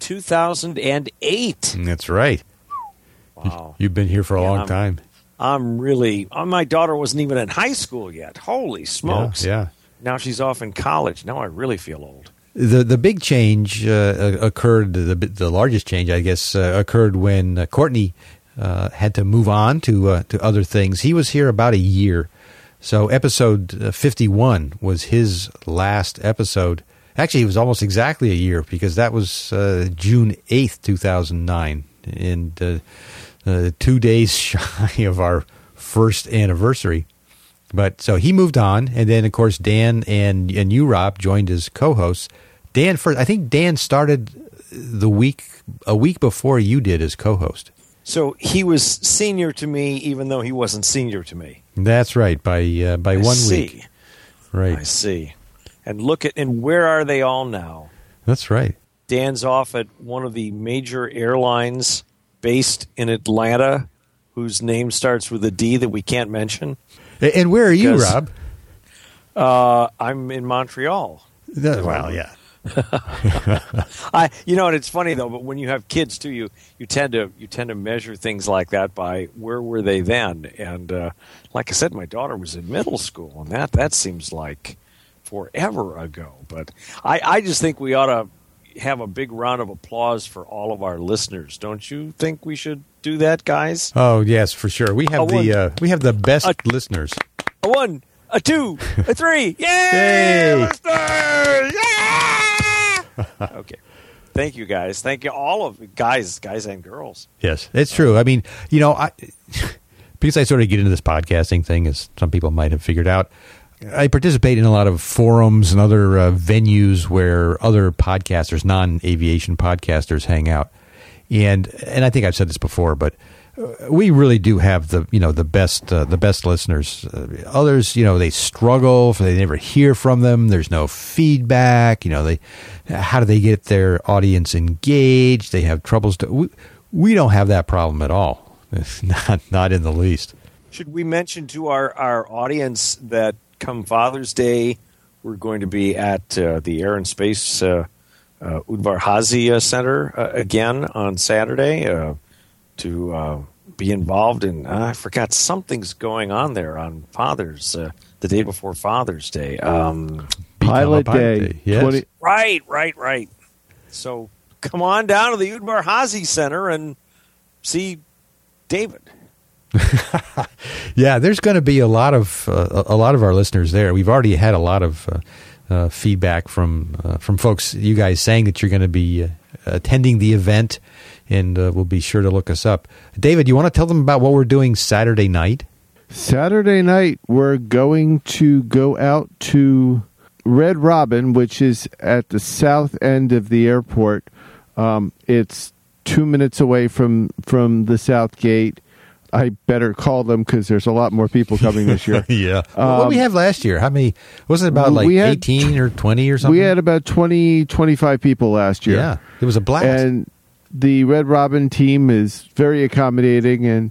2008. That's right. Wow. You've been here for a long time. I'm really... my daughter wasn't even in high school yet. Holy smokes. Yeah. Now she's off in college. Now I really feel old. The big change occurred, the largest change, I guess, occurred when Courtney had to move on to other things. He was here about a year. So episode 51 was his last episode. Actually, it was almost exactly a year because that was June 8th, 2009. And 2 days shy of our first anniversary. But so he moved on. And then, of course, Dan and you, Rob, joined as co-hosts. Dan first. I think Dan started a week before you did as co-host. So he was senior to me, even though he wasn't senior to me. That's right, by 1 week. Right. I see. And and where are they all now? That's right. Dan's off at one of the major airlines based in Atlanta, whose name starts with a D that we can't mention. And where are you, Rob? I'm in Montreal. Well, yeah. And it's funny though, but when you have kids too, you tend to measure things like that by where were they then. And like I said, my daughter was in middle school, and that seems like forever ago. But I just think we ought to have a big round of applause for all of our listeners. Don't you think we should do that, guys? Oh yes, for sure. We have the best listeners. A 1, a 2, a 3. Yay! Yay! Listeners! Yeah! Okay. Thank you, guys. Thank you, all of you, guys and girls. Yes, it's true. I mean, because I sort of get into this podcasting thing, as some people might have figured out, I participate in a lot of forums and other venues where other podcasters, non-aviation podcasters, hang out. And I think I've said this before, but we really do have the best listeners. Others, they struggle. They never hear from them. There's no feedback. How do they get their audience engaged? They have troubles. We don't have that problem at all. Not in the least. Should we mention to our audience that come Father's Day, we're going to be at the Air and Space Udvar Hazy Center again on Saturday to be involved in, I forgot, something's going on there on the day before Father's Day. Pilot Day. Yes. Right. So come on down to the Udvar Hazy Center and see David. Yeah, there's going to be a lot of our listeners there. We've already had a lot of feedback from folks, you guys, saying that you're going to be attending the event, and we'll be sure to look us up. David, you want to tell them about what we're doing Saturday night? Saturday night, we're going to go out to Red Robin, which is at the south end of the airport. It's 2 minutes away from the south gate. I better call them because there's a lot more people coming this year. Yeah. What did we have last year? How many? Wasn't it about 18 or 20 or something? We had about 20, 25 people last year. Yeah. It was a blast. And the Red Robin team is very accommodating, and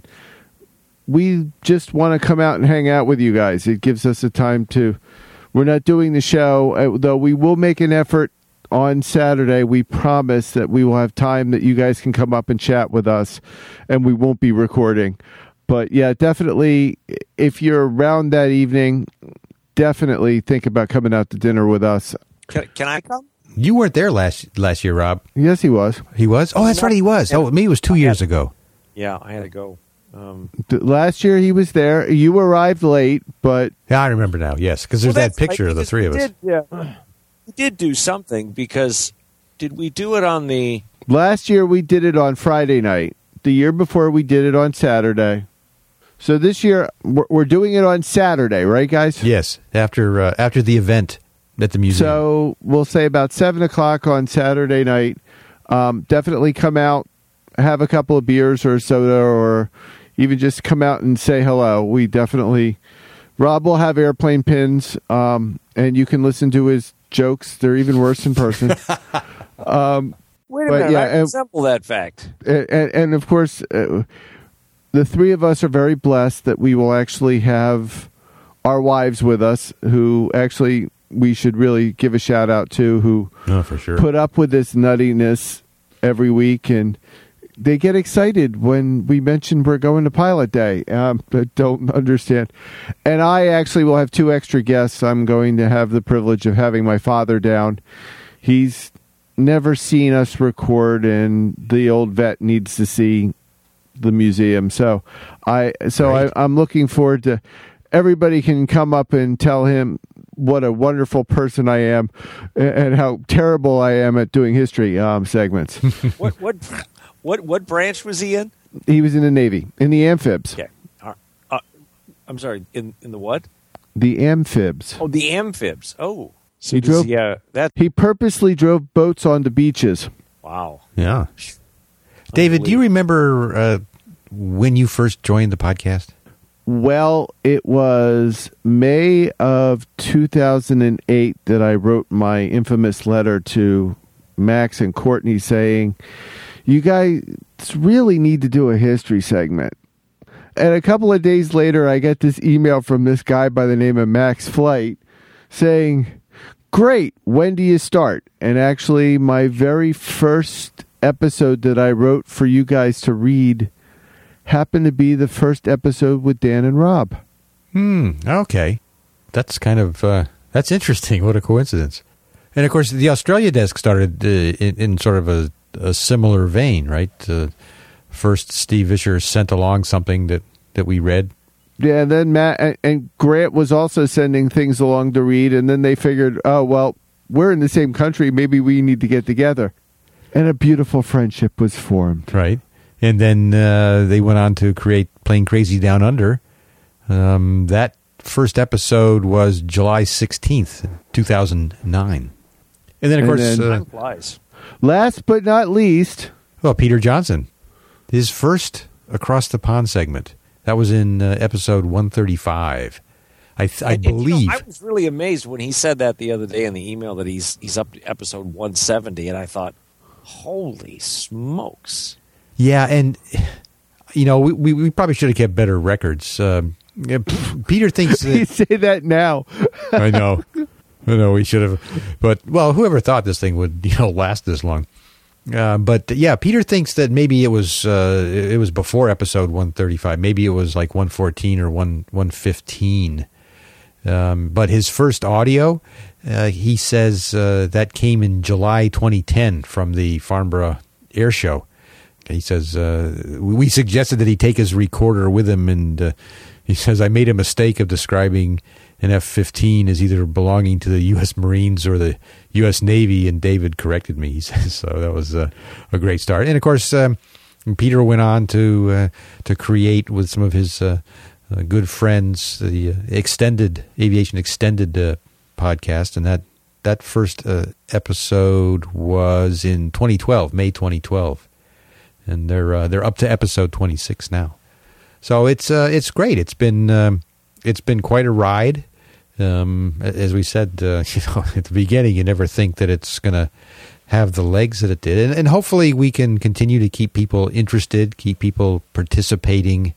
we just want to come out and hang out with you guys. It gives us a time to... We're not doing the show, though we will make an effort on Saturday. We promise that we will have time that you guys can come up and chat with us, and we won't be recording. But yeah, definitely, if you're around that evening, definitely think about coming out to dinner with us. Can I come? You weren't there last year, Rob. Yes, he was. He was? Oh, that's right, he was. Yeah. Oh, me, it was 2 years ago. Yeah, I had to go. Last year he was there. You arrived late, but... Yeah, I remember now, yes, because there's that picture of the three of us. We did do something, because did we do it on the... Last year we did it on Friday night. The year before we did it on Saturday. So this year we're doing it on Saturday, right, guys? Yes, after the event at the museum. So we'll say about 7 o'clock on Saturday night. Definitely come out, have a couple of beers or soda, or even just come out and say hello. We definitely... Rob will have airplane pins, and you can listen to his jokes. They're even worse in person. Wait a minute, I resemble that fact. And of course, the three of us are very blessed that we will actually have our wives with us, who actually we should really give a shout out to, who for sure. put up with this nuttiness every week, and they get excited when we mention we're going to Pilot Day. I don't understand. And I actually will have 2 extra guests. I'm going to have the privilege of having my father down. He's never seen us record, and the old vet needs to see the museum. So I'm looking forward to everybody can come up and tell him what a wonderful person I am and how terrible I am at doing history segments. What branch was he in? He was in the Navy, in the amphibs. Okay. I'm sorry, in the what? The amphibs. Oh, the amphibs. Oh. So he purposely drove boats on the beaches. Wow. Yeah. David, do you remember when you first joined the podcast? Well, it was May of 2008 that I wrote my infamous letter to Max and Courtney saying, you guys really need to do a history segment. And a couple of days later, I get this email from this guy by the name of Max Flight saying, great, when do you start? And actually, my very first episode that I wrote for you guys to read happened to be the first episode with Dan and Rob. Okay. That's kind of, that's interesting. What a coincidence. And of course, the Australia desk started in sort of a similar vein, right? First, Steve Vischer sent along something that we read. Yeah, and then Matt and Grant was also sending things along to read, and then they figured, oh, well, we're in the same country, maybe we need to get together. And a beautiful friendship was formed. Right. And then they went on to create Plane Crazy Down Under. That first episode was July 16th, 2009. And then, of course... time flies. Last but not least... Well, Peter Johnson. His first Across the Pond segment. That was in episode 135. I believe. I was really amazed when he said that the other day in the email that he's up to episode 170, and I thought, holy smokes. Yeah, and, we probably should have kept better records. Peter thinks that... You say that now. I know, we should have. But, well, whoever thought this thing would, last this long. But yeah, Peter thinks that maybe it was before episode 135. Maybe it was like 114 or 115. But his first audio, he says that came in July 2010 from the Farnborough Air Show. He says we suggested that he take his recorder with him, and he says I made a mistake of describing an F-15 as either belonging to the U.S. Marines or the U.S. Navy, and David corrected me, he says. So that was a great start. And, of course, Peter went on to create with some of his good friends the Aviation Extended podcast, and that first episode was in 2012, May 2012. And they're up to episode 26 now. So it's great. It's been quite a ride. As we said, at the beginning, you never think that it's going to have the legs that it did, and hopefully we can continue to keep people interested, keep people participating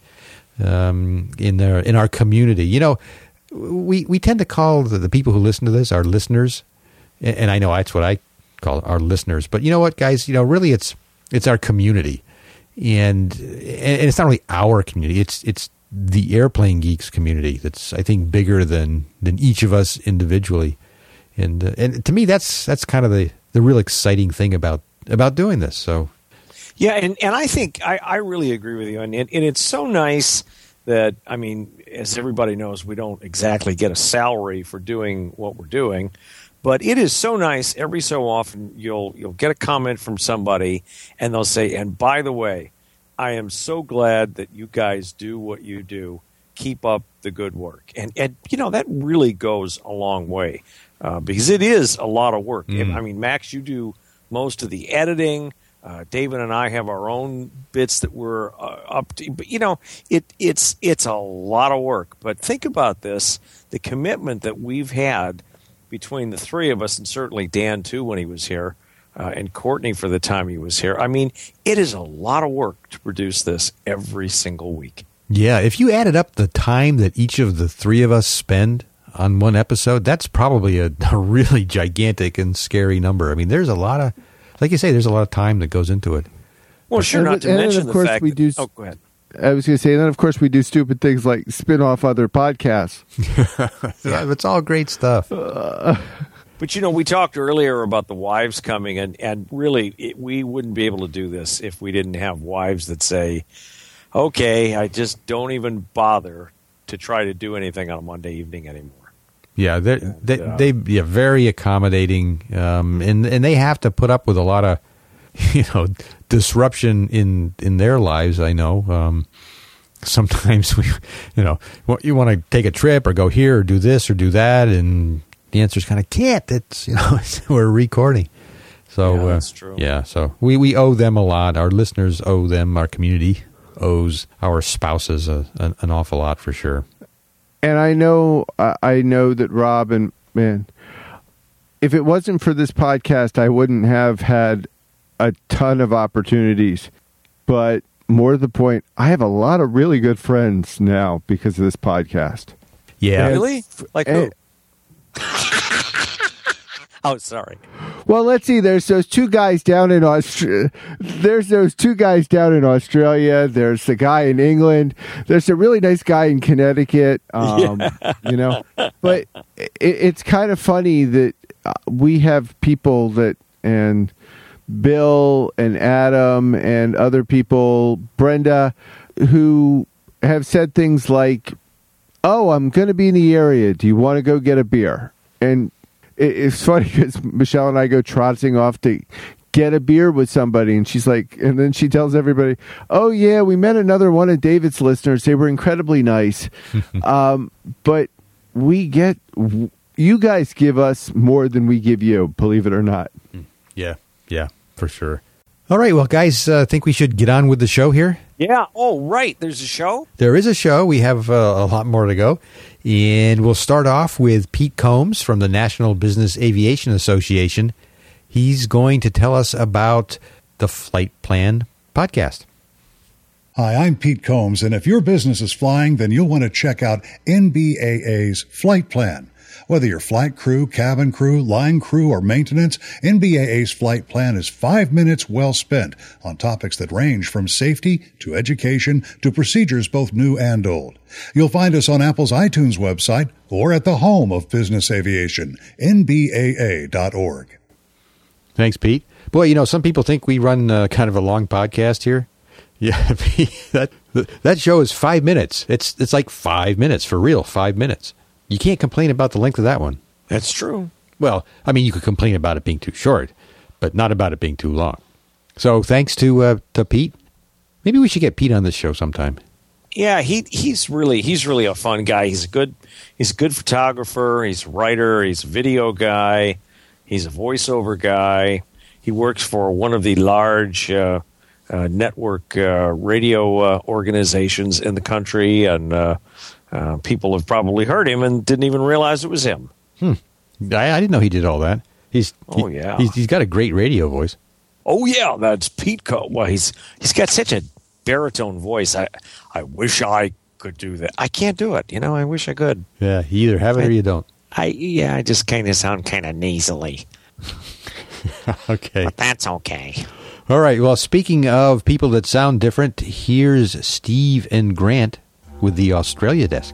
in our community. We tend to call the people who listen to this our listeners, and I know that's what I call our listeners. But you know what, guys? Really, it's our community, and it's not really our community. It's the Airplane Geeks community that's, I think, bigger than each of us individually, and to me that's kind of the real exciting thing about doing this. So yeah, and I think I really agree with you, and it's so nice that, I mean, as everybody knows, we don't exactly get a salary for doing what we're doing, but it is so nice every so often you'll get a comment from somebody and they'll say, and by the way, I am so glad that you guys do what you do. Keep up the good work. And that really goes a long way because it is a lot of work. I mean, Max, you do most of the editing. David and I have our own bits that we're up to. But, it's a lot of work. But think about this, the commitment that we've had between the three of us, and certainly Dan, too, when he was here, and Courtney for the time he was here. I mean, it is a lot of work to produce this every single week. Yeah, if you added up the time that each of the three of us spend on one episode, that's probably a really gigantic and scary number. I mean, there's a lot of, like you say, there's a lot of time that goes into it. Well, sure, not to mention the fact that... Oh, go ahead. I was going to say, and then of course we do stupid things like spin off other podcasts. It's all great stuff. But, we talked earlier about the wives coming, and really, we wouldn't be able to do this if we didn't have wives that say, okay, I just don't even bother to try to do anything on a Monday evening anymore. Yeah, they're very accommodating, and they have to put up with a lot of, disruption in their lives. I know. Sometimes you want to take a trip or go here or do this or do that, and the answer is kind of can't. It's we're recording. So that's true. Yeah, so we owe them a lot. Our listeners owe them. Our community owes our spouses an awful lot for sure. And I know that Rob and man, if it wasn't for this podcast, I wouldn't have had a ton of opportunities. But more to the point, I have a lot of really good friends now because of this podcast. Yeah, really? Like who? Oh, sorry. Well, let's see. There's those two guys down in Australia. There's the guy in England. There's a really nice guy in Connecticut. But it's kind of funny that we have people that, and Bill and Adam and other people, Brenda, who have said things like, "Oh, I'm going to be in the area. Do you want to go get a beer?" And it's funny because Michelle and I go trotting off to get a beer with somebody, and she's like, and then she tells everybody, "Oh yeah, we met another one of David's listeners. They were incredibly nice." But you guys give us more than we give you, believe it or not. Yeah, for sure. All right, well, guys, I think we should get on with the show here. Yeah. Oh, right. There's a show? There is a show. We have a lot more to go. And we'll start off with Pete Combs from the National Business Aviation Association. He's going to tell us about the Flight Plan podcast. Hi, I'm Pete Combs, and if your business is flying, then you'll want to check out NBAA's Flight Plan. Whether you're flight crew, cabin crew, line crew, or maintenance, NBAA's Flight Plan is 5 minutes well spent on topics that range from safety to education to procedures both new and old. You'll find us on Apple's iTunes website or at the home of business aviation, NBAA.org. Thanks, Pete. Boy, some people think we run kind of a long podcast here. Yeah, that show is 5 minutes. It's like 5 minutes, for real, 5 minutes. You can't complain about the length of that one. That's true. Well, I mean, you could complain about it being too short, but not about it being too long. So thanks to Pete. Maybe we should get Pete on this show sometime. Yeah, he's really a fun guy. He's a good photographer. He's a writer. He's a video guy. He's a voiceover guy. He works for one of the large network radio organizations in the country, and people have probably heard him and didn't even realize it was him. I didn't know he did all that. He's got a great radio voice. Oh yeah, that's Pete Combs. Well, he's got such a baritone voice. I wish I could do that. I can't do it. I wish I could. Yeah, you either have it or you don't. I just kind of sound kind of nasally. Okay, but that's okay. All right. Well, speaking of people that sound different, here's Steve and Grant with the Australia Desk.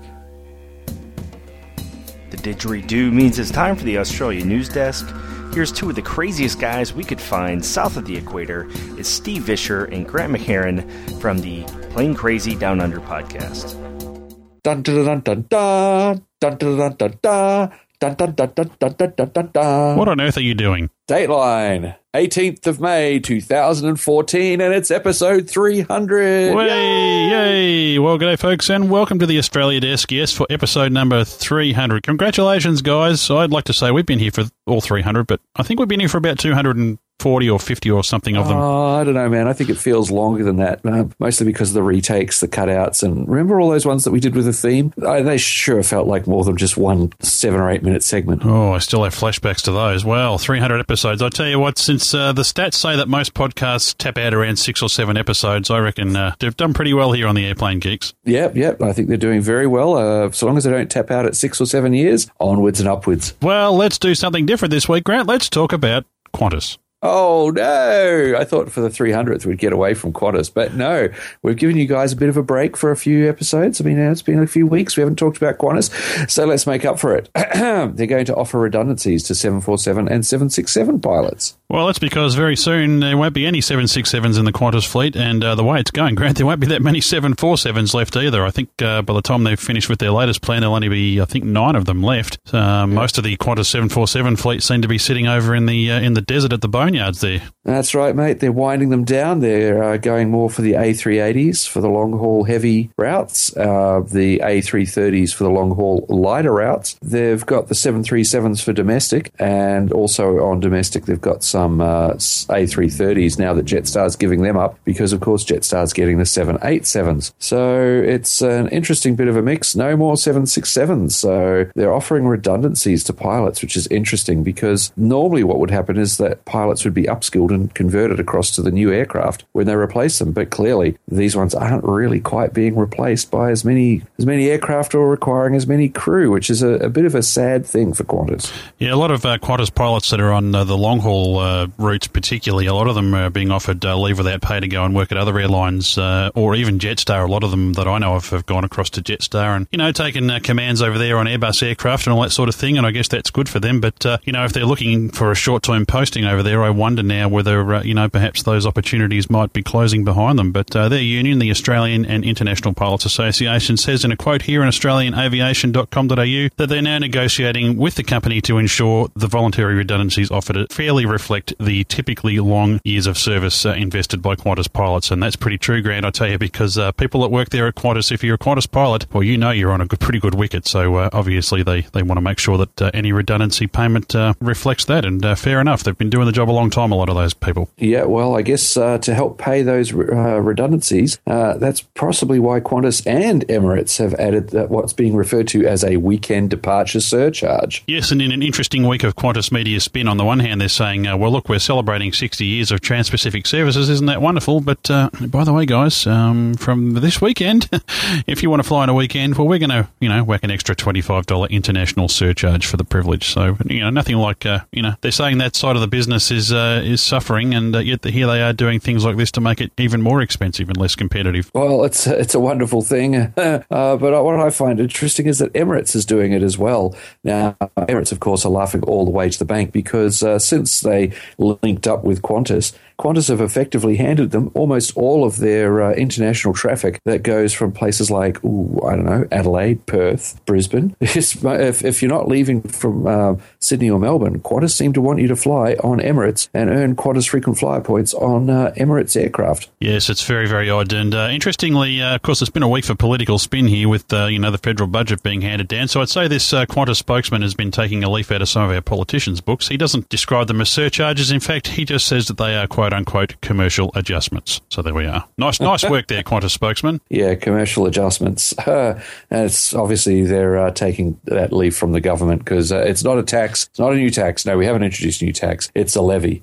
The didgeridoo means it's time for the Australia News Desk. Here's two of the craziest guys we could find south of the equator. It's Steve Visscher and Grant McHerron from the Plain Crazy Down Under podcast. Dun dun dun dun dun dun dun dun dun dun dun dun dun dun dun dun dun. What on earth are you doing? Dateline, 18th of May, 2014, and it's episode 300. Yay! Well, g'day, folks, and welcome to the Australia Desk, yes, for episode number 300. Congratulations, guys. I'd like to say we've been here for all 300, but I think we've been here for about 240 or 50 or something of them. I don't know, man. I think it feels longer than that, mostly because of the retakes, the cutouts, and remember all those ones that we did with a theme? They sure felt like more than just one 7 or 8 minute segment. Oh, I still have flashbacks to those. Well, 300 episodes episodes. I tell you what, since the stats say that most podcasts tap out around 6 or 7 episodes, I reckon they've done pretty well here on the Airplane Geeks. Yep. I think they're doing very well. So long as they don't tap out at 6 or 7 years, onwards and upwards. Well, let's do something different this week, Grant. Let's talk about Qantas. Oh, no. I thought for the 300th we'd get away from Qantas, but no. We've given you guys a bit of a break for a few episodes. I mean, it's been a few weeks. We haven't talked about Qantas, so let's make up for it. They're going to offer redundancies to 747 and 767 pilots. Well, that's because very soon there won't be any 767s in the Qantas fleet, and the way it's going, Grant, there won't be that many 747s left either. I think by the time they've finished with their latest plan, there'll only be, I think, 9 of them left. Most of the Qantas 747 fleet seem to be sitting over in the desert at the boneyards there. That's right, mate. They're winding them down. They're going more for the A380s for the long-haul heavy routes, the A330s for the long-haul lighter routes. They've got the 737s for domestic, and also on domestic they've got some A330s now that Jetstar's giving them up because, of course, Jetstar's getting the 787s. So it's an interesting bit of a mix. No more 767s. So they're offering redundancies to pilots, which is interesting because normally what would happen is that pilots would be upskilled and converted across to the new aircraft when they replace them. But clearly, these ones aren't really quite being replaced by as many aircraft or requiring as many crew, which is a bit of a sad thing for Qantas. Yeah, a lot of Qantas pilots that are on the long-haul routes particularly, a lot of them are being offered leave without pay to go and work at other airlines or even Jetstar. A lot of them that I know of have gone across to Jetstar and, taken commands over there on Airbus aircraft and all that sort of thing, and I guess that's good for them. But, if they're looking for a short-term posting over there, I wonder now whether, perhaps those opportunities might be closing behind them. But their union, the Australian and International Pilots Association, says in a quote here in australianaviation.com.au that they're now negotiating with the company to ensure the voluntary redundancies offered fairly reflect the typically long years of service invested by Qantas pilots. And that's pretty true, Grant, I tell you, because people that work there at Qantas, if you're a Qantas pilot, well, you're on a pretty good wicket. So obviously they want to make sure that any redundancy payment reflects that. And fair enough, they've been doing the job a long time, a lot of those people. Yeah, well, I guess to help pay those redundancies, that's possibly why Qantas and Emirates have added what's being referred to as a weekend departure surcharge. Yes, and in an interesting week of Qantas media spin, on the one hand, they're saying, well, look, we're celebrating 60 years of Trans-Pacific services. Isn't that wonderful? But by the way, guys, from this weekend, if you want to fly on a weekend, well, we're going to, whack an extra $25 international surcharge for the privilege. So, nothing like, they're saying that side of the business is suffering, and yet here they are doing things like this to make it even more expensive and less competitive. Well, it's a wonderful thing. But what I find interesting is that Emirates is doing it as well. Now, Emirates, of course, are laughing all the way to the bank because since they linked up with Qantas have effectively handed them almost all of their international traffic that goes from places like, Adelaide, Perth, Brisbane. If you're not leaving from Sydney or Melbourne, Qantas seem to want you to fly on Emirates and earn Qantas frequent flyer points on Emirates aircraft. Yes, it's very, very odd. And interestingly, of course, it's been a week for political spin here with, the federal budget being handed down. So I'd say this Qantas spokesman has been taking a leaf out of some of our politicians' books. He doesn't describe them as surcharges. In fact, he just says that they are quote-unquote commercial adjustments. So there we are. Nice work there, Qantas spokesman. Yeah, commercial adjustments. And it's obviously they're taking that leaf from the government because it's not a tax. It's not a new tax. No, we haven't introduced a new tax. It's a levy.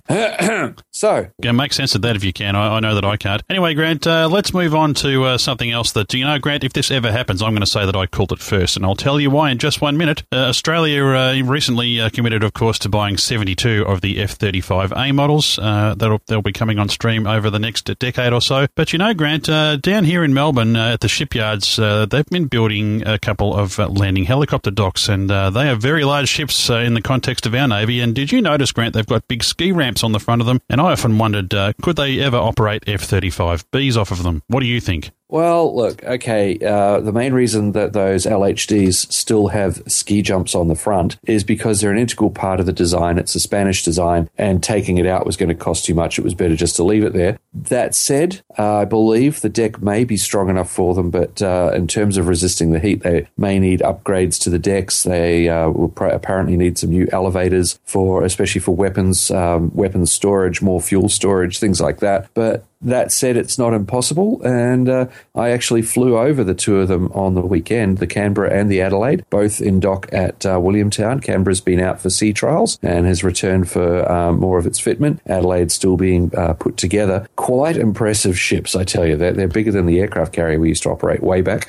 So. Yeah, make sense of that if you can. I know that I can't. Anyway, Grant, let's move on to something else that, Grant, if this ever happens, I'm going to say that I called it first, and I'll tell you why in just 1 minute. Australia recently committed, of course, to buying 72 of the F-35A models. They'll be coming on stream over the next decade or so. But, Grant, down here in Melbourne at the shipyards, they've been building a couple of landing helicopter docks, and they are very large ships in the context of our Navy. And did you notice, Grant, they've got big ski ramps on the front of them? And I often wondered, could they ever operate F-35Bs off of them? What do you think? Well, look, okay, the main reason that those LHDs still have ski jumps on the front is because they're an integral part of the design. It's a Spanish design, and taking it out was going to cost too much. It was better just to leave it there. That said, I believe the deck may be strong enough for them, but in terms of resisting the heat, they may need upgrades to the decks. They will apparently need some new elevators especially for weapons storage, more fuel storage, things like that. But That said, it's not impossible, and I actually flew over the two of them on the weekend, the Canberra and the Adelaide, both in dock at Williamtown. Canberra's been out for sea trials and has returned for more of its fitment. Adelaide's still being put together. Quite impressive ships, I tell you. They're bigger than the aircraft carrier we used to operate way back.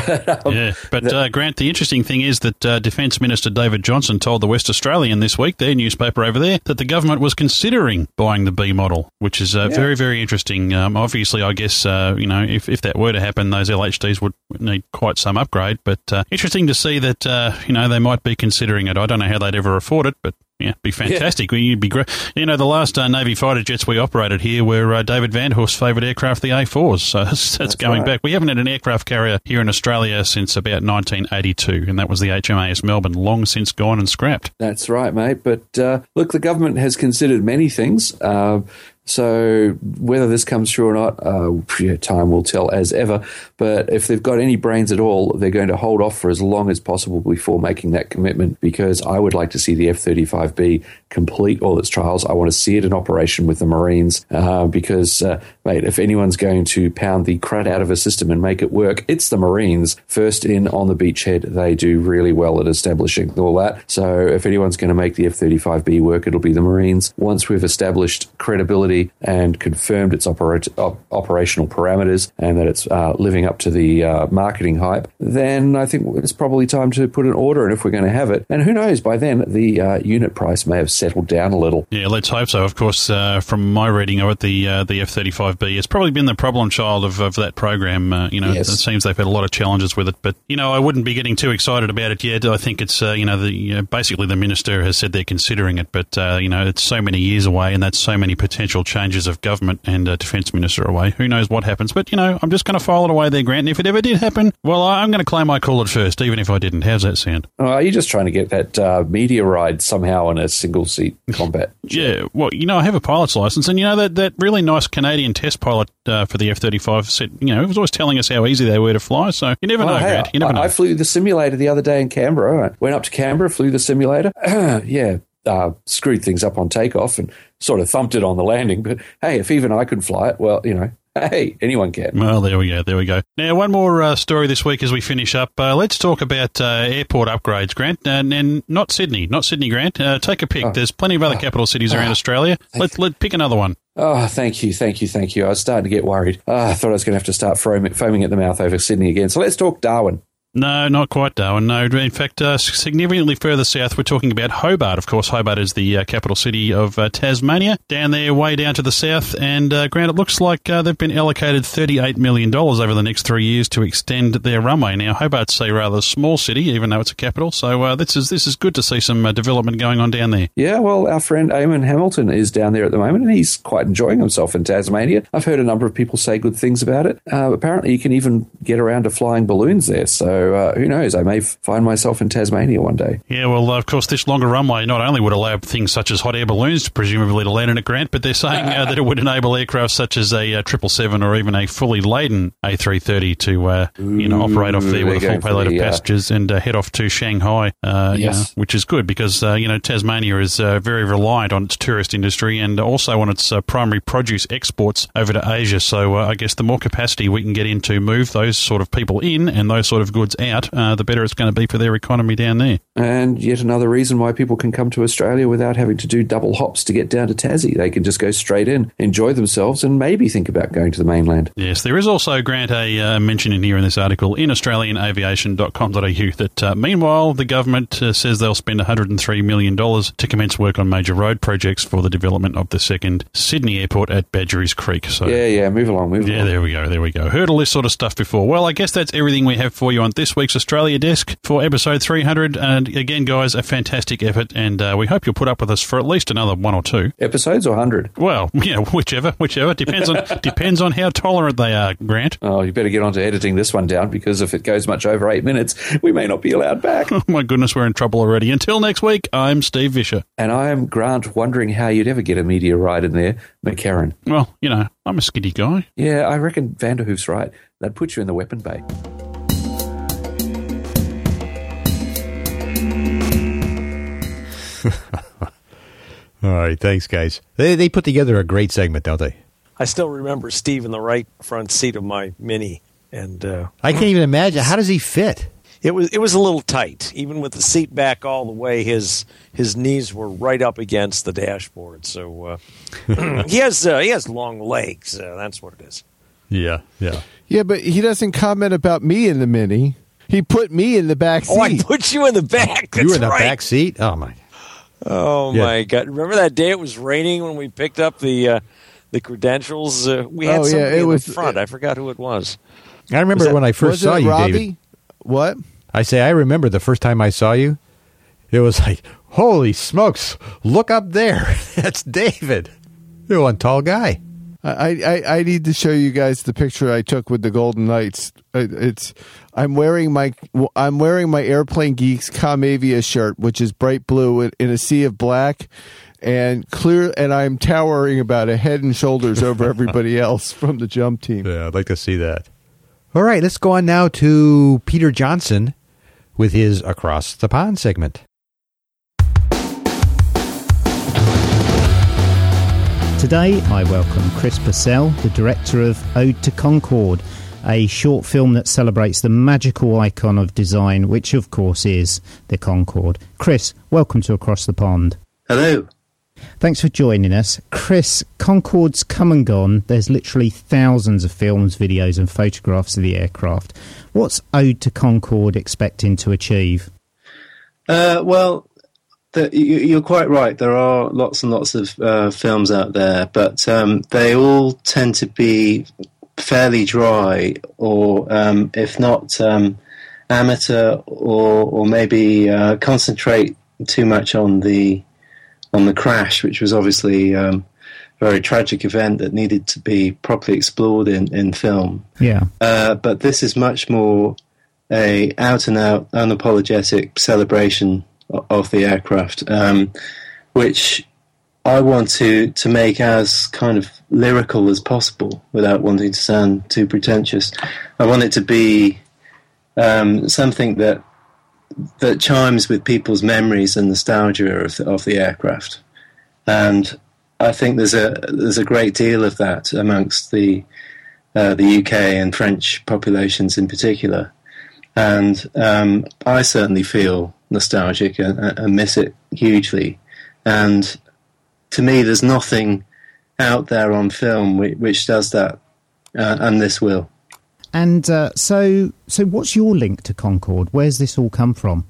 But Grant, the interesting thing is that Defence Minister David Johnson told the West Australian this week, their newspaper over there, that the government was considering buying the B model, which is very, very interesting. Obviously, I guess, if that were to happen, those LHDs would need quite some upgrade. But interesting to see that, they might be considering it. I don't know how they'd ever afford it, but yeah, it'd be fantastic. Yeah. You'd be great. The last Navy fighter jets we operated here were David Vanderhoef's favourite aircraft, the A4s. So that's going back. We haven't had an aircraft carrier here in Australia since about 1982, and that was the HMAS Melbourne, long since gone and scrapped. That's right, mate. But look, the government has considered many things. So whether this comes through or not, time will tell as ever. But if they've got any brains at all, they're going to hold off for as long as possible before making that commitment, because I would like to see the F-35B complete all its trials. I want to see it in operation with the Marines because, mate, if anyone's going to pound the crud out of a system and make it work, it's the Marines. First in on the beachhead, they do really well at establishing all that. So if anyone's going to make the F-35B work, it'll be the Marines. Once we've established credibility and confirmed its operational parameters and that it's living up to the marketing hype, then I think it's probably time to put an order in if we're going to have it. And who knows, by then the unit price may have settled down a little. Yeah, let's hope so. Of course, from my reading of it, the F-35B has probably been the problem child of that program. Yes. It seems they've had a lot of challenges with it. But, I wouldn't be getting too excited about it yet. I think it's, basically the minister has said they're considering it. But, it's so many years away, and that's so many potential changes of government and Defence Minister away. Who knows what happens? But, I'm just going to file it away there, Grant. And if it ever did happen, well, I'm going to claim I called it first, even if I didn't. How's that sound? Oh, are you just trying to get that media ride somehow in a single-seat combat? Yeah, well, I have a pilot's licence, and, that really nice Canadian test pilot for the F-35 said, he was always telling us how easy they were to fly, so you never know, Grant. You never know. I flew the simulator the other day in Canberra. I went up to Canberra, flew the simulator. Screwed things up on takeoff and sort of thumped it on the landing. But, hey, if even I could fly it, well, hey, anyone can. Well, there we go. Now, one more story this week as we finish up. Let's talk about airport upgrades, Grant, and not Sydney, Grant. Take a pick. There's plenty of other capital cities around Australia. Let's pick another one. Oh, thank you. I was starting to get worried. I thought I was going to have to start foaming at the mouth over Sydney again. So let's talk Darwin. No, not quite Darwin. No, in fact, significantly further south, we're talking about Hobart. Of course, Hobart is the capital city of Tasmania. Down there, way down to the south. And, Grant, it looks like they've been allocated $38 million over the next 3 years to extend their runway. Now, Hobart's a rather small city, even though it's a capital. So this is good to see some development going on down there. Yeah, well, our friend Eamon Hamilton is down there at the moment, and he's quite enjoying himself in Tasmania. I've heard a number of people say good things about it. Apparently, you can even get around to flying balloons there. So who knows? I may find myself in Tasmania one day. Yeah, well, of course, this longer runway not only would allow things such as hot air balloons, presumably, to land in it, Grant, but they're saying that it would enable aircraft such as a 777 or even a fully laden A330 to operate off there with a full payload of passengers and head off to Shanghai, which is good because Tasmania is very reliant on its tourist industry and also on its primary produce exports over to Asia. So I guess the more capacity we can get in to move those sort of people in and those sort of goods out, the better it's going to be for their economy down there. And yet another reason why people can come to Australia without having to do double hops to get down to Tassie. They can just go straight in, enjoy themselves, and maybe think about going to the mainland. Yes, there is also, Grant, a mention in here in this article in AustralianAviation.com.au that meanwhile the government says they'll spend $103 million to commence work on major road projects for the development of the second Sydney airport at Badgerys Creek. So move along. Yeah, there we go. Heard all this sort of stuff before. Well, I guess that's everything we have for you on this week's Australia Desk for episode 300. And again, guys, a fantastic effort, and we hope you'll put up with us for at least another one or two episodes or 100. Well, whichever depends on how tolerant they are, Grant. Oh, you better get on to editing this one down, because if it goes much over 8 minutes, we may not be allowed back. Oh my goodness, we're in trouble already. Until next week, I'm Steve Vischer, and I'm Grant, wondering how you'd ever get a media ride in there, McCarran. Well, I'm a skitty guy. Yeah, I reckon Vanderhoef's right. That'd put you in the weapon bay. All right, thanks, guys. They put together a great segment, don't they? I still remember Steve in the right front seat of my Mini, and I can't even imagine. How does he fit? It was a little tight, even with the seat back all the way. His knees were right up against the dashboard. So he has long legs. That's what it is. Yeah. Yeah, but he doesn't comment about me in the Mini. He put me in the back seat. Oh, I put you in the back. That's you were in the right. back seat? Oh, my. Oh, my God. Remember that day it was raining when we picked up the credentials? We had somebody in the front. I forgot who it was. I remember when I first saw you, Robbie? David. What? I remember the first time I saw you. It was like, holy smokes, look up there. That's David. You're one tall guy. I need to show you guys the picture I took with the Golden Knights. I'm wearing my Airplane Geeks Comavia shirt, which is bright blue in a sea of black, and I'm towering about a head and shoulders over everybody else from the jump team. Yeah, I'd like to see that. All right, let's go on now to Peter Johnson with his Across the Pond segment. Today, I welcome Chris Purcell, the director of Ode to Concord, a short film that celebrates the magical icon of design, which of course is the Concorde. Chris, welcome to Across the Pond. Hello. Thanks for joining us. Chris, Concorde's come and gone. There's literally thousands of films, videos and photographs of the aircraft. What's Ode to Concorde expecting to achieve? Well, you're quite right. There are lots and lots of films out there, but they all tend to be fairly dry, or if not amateur, or maybe concentrate too much on the crash, which was obviously a very tragic event that needed to be properly explored in film. Yeah. But this is much more a out-and-out, unapologetic celebration of the aircraft, which I want to make as kind of lyrical as possible without wanting to sound too pretentious. I want it to be something that chimes with people's memories and nostalgia of the aircraft, and I think there's a great deal of that amongst the UK and French populations in particular, and I certainly feel nostalgic and miss it hugely. And to me, there's nothing out there on film which does that, and this will. And so what's your link to Concorde? Where's this all come from?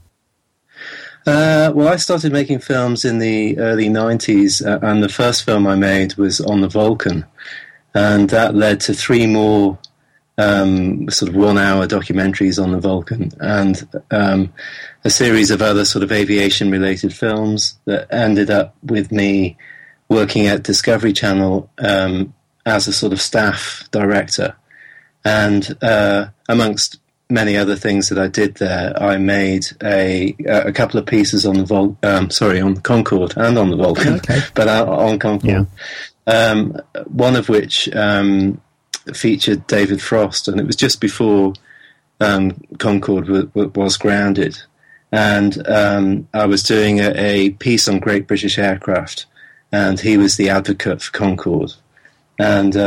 Well, I started making films in the early 90s, and the first film I made was on the Vulcan, and that led to 3 more sort of 1-hour documentaries on the Vulcan, and a series of other sort of aviation-related films that ended up with me working at Discovery Channel as a sort of staff director. And amongst many other things that I did there, I made a couple of pieces on the on the Concorde and on the Vulcan, okay. But on Concorde. Yeah. One of which featured David Frost, and it was just before Concorde was grounded. And I was doing a piece on Great British Aircraft, and he was the advocate for Concorde. And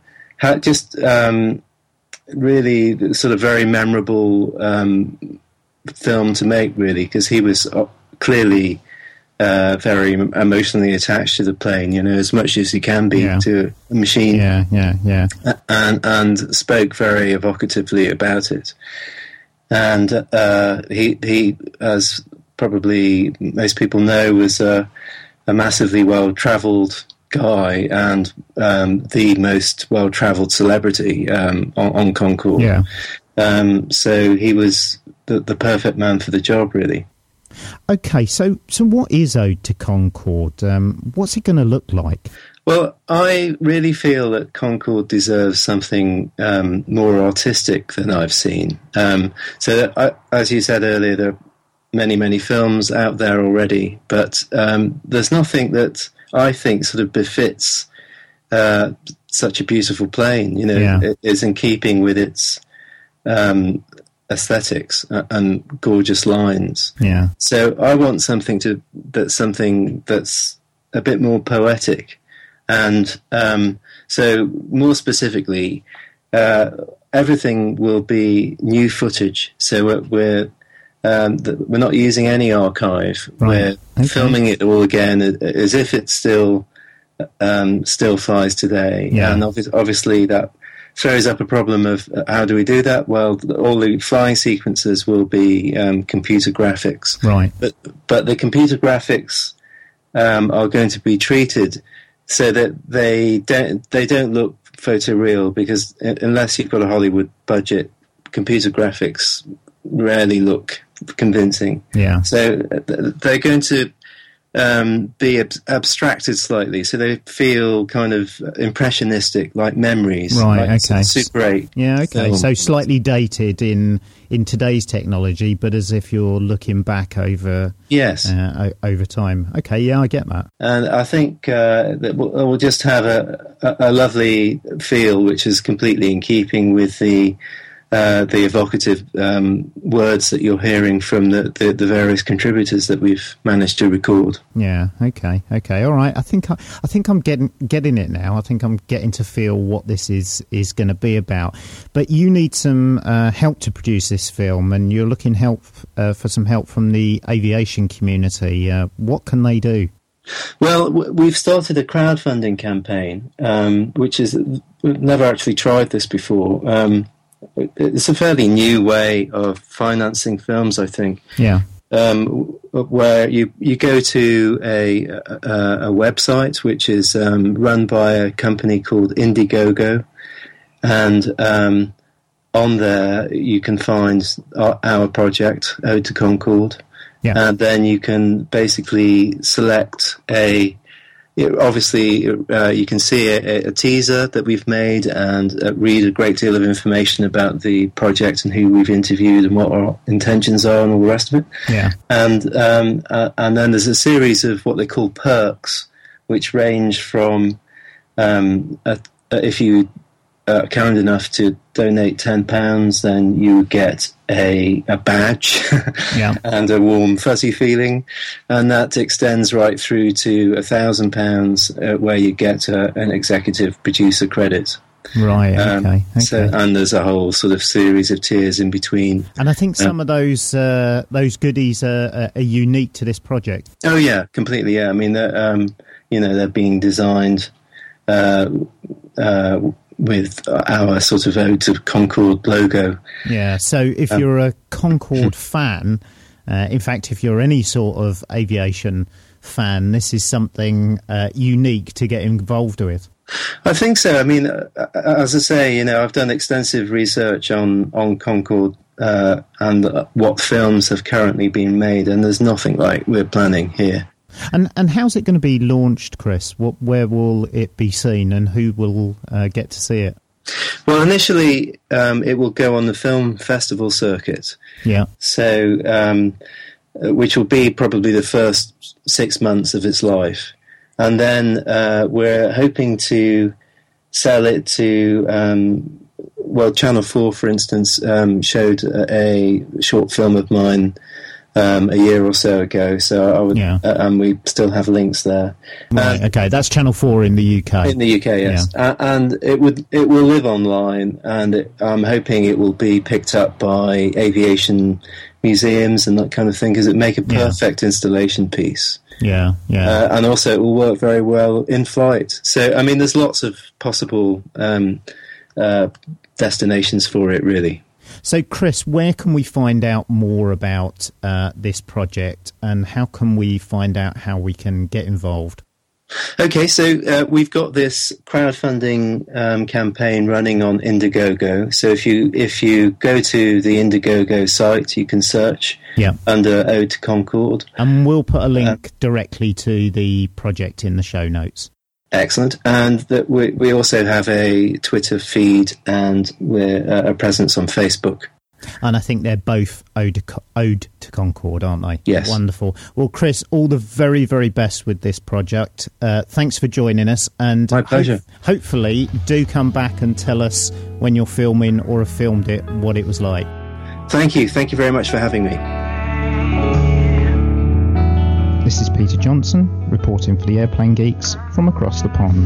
really sort of very memorable film to make, really, because he was clearly very emotionally attached to the plane, as much as he can be to a machine. Yeah. And spoke very evocatively about it. And he, as probably most people know, was a massively well-travelled guy and the most well-travelled celebrity on Concorde. Yeah. So he was the perfect man for the job, really. Okay, so what is Ode to Concorde? What's it going to look like? Well, I really feel that Concorde deserves something more artistic than I've seen. As you said earlier, there are many, many films out there already, but there's nothing that I think sort of befits such a beautiful plane. It is in keeping with its aesthetics and gorgeous lines. Yeah. So I want something that's a bit more poetic, And so more specifically, everything will be new footage. So we're not using any archive. Right. We're filming it all again as if it still flies today. Yeah. And obviously that throws up a problem of how do we do that? Well, all the flying sequences will be computer graphics. Right. But the computer graphics are going to be treated so that they don't look photoreal, because unless you've got a Hollywood budget, computer graphics rarely look convincing. Yeah. So they're going to be abstracted slightly, so they feel kind of impressionistic, like memories. Right. Like Okay. Super 8. Yeah. Okay. film. So slightly dated in today's technology, but as if you're looking back over over time. Okay. Yeah, I get that. And I think that we'll just have a lovely feel, which is completely in keeping with the evocative words that you're hearing from the various contributors that we've managed to record. Yeah. Okay. All right. I think I'm getting it now. I think I'm getting to feel what this is going to be about. But you need some help to produce this film, and you're looking for some help from the aviation community. What can they do? Well, we've started a crowdfunding campaign, which is we've never actually tried this before. It's a fairly new way of financing films, I think. Yeah. Where you go to a website which is run by a company called Indiegogo, and on there you can find our project, Ode to Concorde, and then you can basically select obviously, you can see a teaser that we've made and read a great deal of information about the project and who we've interviewed and what our intentions are and all the rest of it. Yeah. And then there's a series of what they call perks, which range from if you are kind enough to donate £10, then you get a badge and a warm fuzzy feeling, and that extends right through to £1,000 where you get an executive producer credit. Right. Okay. So, and there's a whole sort of series of tiers in between. And I think some of those goodies are unique to this project. Oh yeah, completely. Yeah, I mean, they're being designed with our sort of Ode to Concorde logo. Yeah, so if you're a Concorde fan, in fact, if you're any sort of aviation fan, this is something unique to get involved with. I think so. I mean, as I say, I've done extensive research on Concorde and what films have currently been made, and there's nothing like we're planning here. And how's it going to be launched, Chris? Where will it be seen, and who will get to see it? Well, initially, it will go on the film festival circuit. Yeah. So, which will be probably the first 6 months of its life. And then we're hoping to sell it to, Channel 4, for instance, showed a short film of mine a year or so ago, so I would, and we still have links there. Right, okay, that's Channel 4 in the UK. In the UK, yes, and it will live online, and I'm hoping it will be picked up by aviation museums and that kind of thing, because it make a perfect installation piece. Yeah. And also it will work very well in flight. So, I mean, there's lots of possible destinations for it, really. So, Chris, where can we find out more about this project, and how can we find out how we can get involved? Okay, so we've got this crowdfunding campaign running on Indiegogo. So if you go to the Indiegogo site, you can search under Ode to Concorde. And we'll put a link directly to the project in the show notes. Excellent. And that we also have a Twitter feed, and we're a presence on Facebook. And I think they're both Ode to Concorde, aren't they? Yes. Wonderful. Well, Chris, all the very, very best with this project. Thanks for joining us. And my pleasure. Hopefully, do come back and tell us when you're filming or have filmed it, what it was like. Thank you. Thank you very much for having me. This is Peter Johnson, reporting for the Airplane Geeks from across the pond.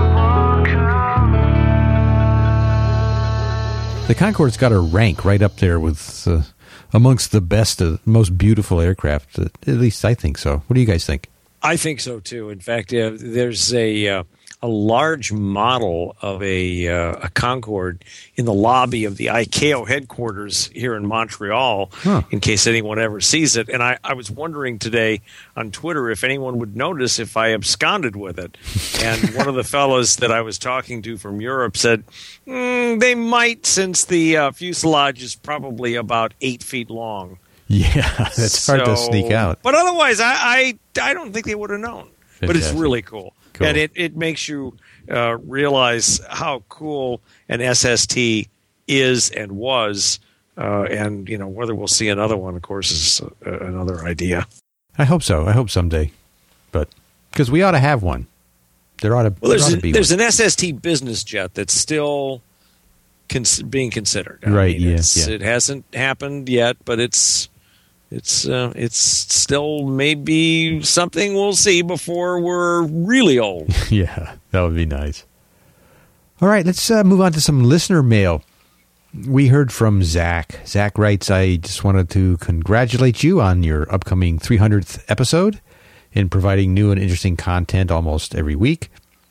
The Concorde's got a rank right up there with amongst the best, most beautiful aircraft. At least I think so. What do you guys think? I think so too. In fact, there's a large model of a Concorde in the lobby of the ICAO headquarters here in Montreal, in case anyone ever sees it. And I was wondering today on Twitter if anyone would notice if I absconded with it. And one of the fellows that I was talking to from Europe said, they might, since the fuselage is probably about 8 feet long. Yeah, that's hard to sneak out. But otherwise, I don't think they would have known. Fantastic. But it's really cool. And it makes you realize how cool an SST is and was. And, whether we'll see another one, of course, is another idea. I hope so. I hope someday. But because we ought to have one. There ought to be there's one. An SST business jet that's still being considered. Right, It hasn't happened yet, but it's still maybe something we'll see before we're really old. Yeah, that would be nice. All right, let's move on to some listener mail. We heard from Zach. Zach writes, I just wanted to congratulate you on your upcoming 300th episode in providing new and interesting content almost every week.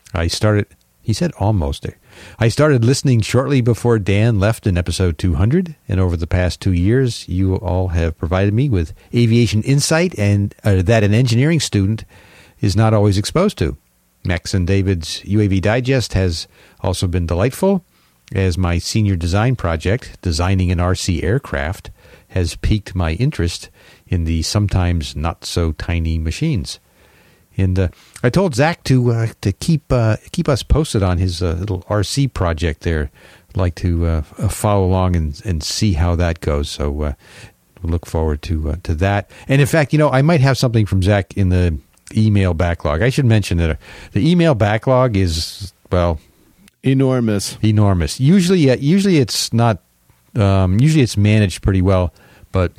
He said almost. I started listening shortly before Dan left in episode 200, and over the past 2 years, you all have provided me with aviation insight and that an engineering student is not always exposed to. Max and David's UAV Digest has also been delightful, as my senior design project, designing an RC aircraft, has piqued my interest in the sometimes not-so-tiny machines. And I told Zach to keep us posted on his little RC project there. I'd like to follow along and see how that goes. So we'll look forward to that. And in fact, I might have something from Zach in the email backlog. I should mention that the email backlog is, enormous. Usually it's not. Usually it's managed pretty well, but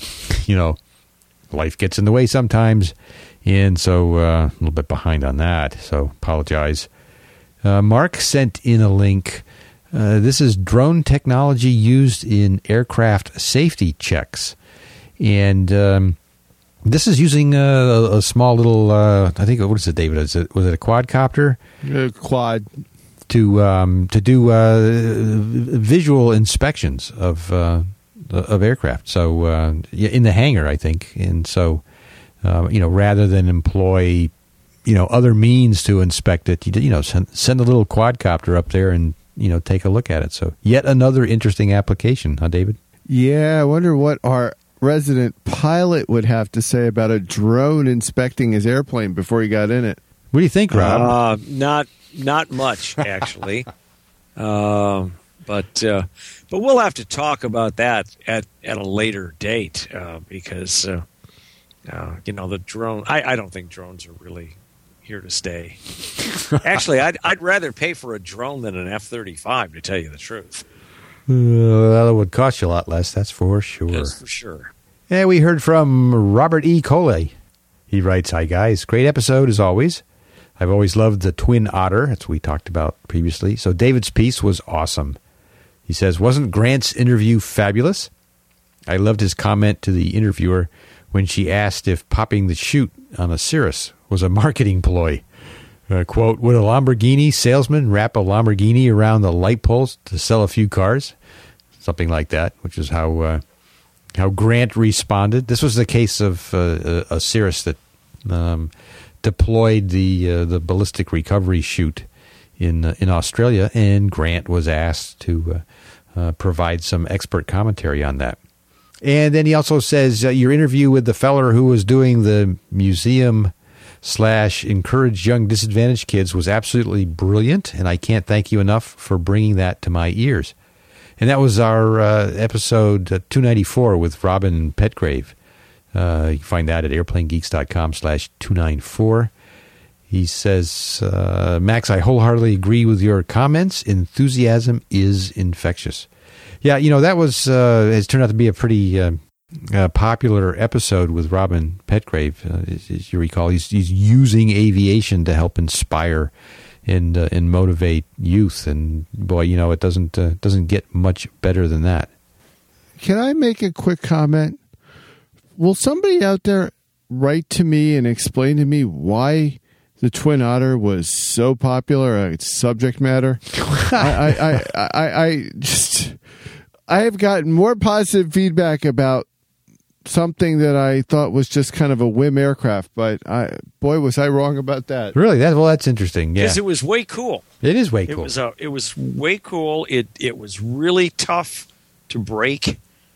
life gets in the way sometimes. And so a little bit behind on that, so apologize. Mark sent in a link. This is drone technology used in aircraft safety checks. And this is using a small little, I think, what is it, David? Was it a quadcopter? Quad. To do visual inspections of aircraft. So in the hangar, I think. And so... rather than employ, other means to inspect it, send a little quadcopter up there and, take a look at it. So yet another interesting application, huh, David? Yeah, I wonder what our resident pilot would have to say about a drone inspecting his airplane before he got in it. What do you think, Rob? Not much, actually. But we'll have to talk about that at a later date because... the drone. I don't think drones are really here to stay. Actually, I'd rather pay for a drone than an F-35, to tell you the truth. Well, it would cost you a lot less, that's for sure. That's for sure. Yeah, we heard from Robert E. Coley. He writes, "Hi guys, great episode as always. I've always loved the Twin Otter, as we talked about previously. So David's piece was awesome." He says, "Wasn't Grant's interview fabulous? I loved his comment to the interviewer when she asked if popping the chute on a Cirrus was a marketing ploy. Quote, would a Lamborghini salesman wrap a Lamborghini around the light poles to sell a few cars? Something like that, which is how Grant responded. This was the case of a Cirrus that deployed the ballistic recovery chute in Australia, and Grant was asked to provide some expert commentary on that. And then he also says your interview with the feller who was doing the museum/encourage young disadvantaged kids was absolutely brilliant, and I can't thank you enough for bringing that to my ears. And that was our episode 294 with Robin Petgrave. You can find that at airplanegeeks.com/294. He says, Max, I wholeheartedly agree with your comments. Enthusiasm is infectious. Yeah, that was has turned out to be a pretty popular episode with Robin Petgrave. As you recall, he's using aviation to help inspire and motivate youth. And boy, it doesn't get much better than that. Can I make a quick comment? Will somebody out there write to me and explain to me why the Twin Otter was so popular a subject matter? I have gotten more positive feedback about something that I thought was just kind of a whim aircraft, but boy, was I wrong about that. Really? That's interesting. Yeah, because it was way cool. It is way cool. It was way cool. It was really tough to break.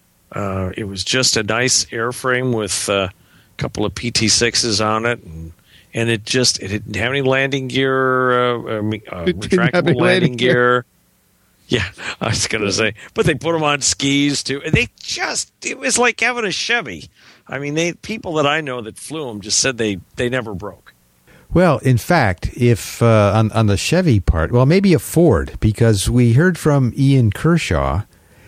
It was just a nice airframe with a couple of PT6s on it, and it didn't have any landing gear, retractable landing gear. Yeah, I was going to say, but they put them on skis too. And it was like having a Chevy. I mean, people that I know that flew them just said they never broke. Well, in fact, if on the Chevy part, well, maybe a Ford, because we heard from Ian Kershaw,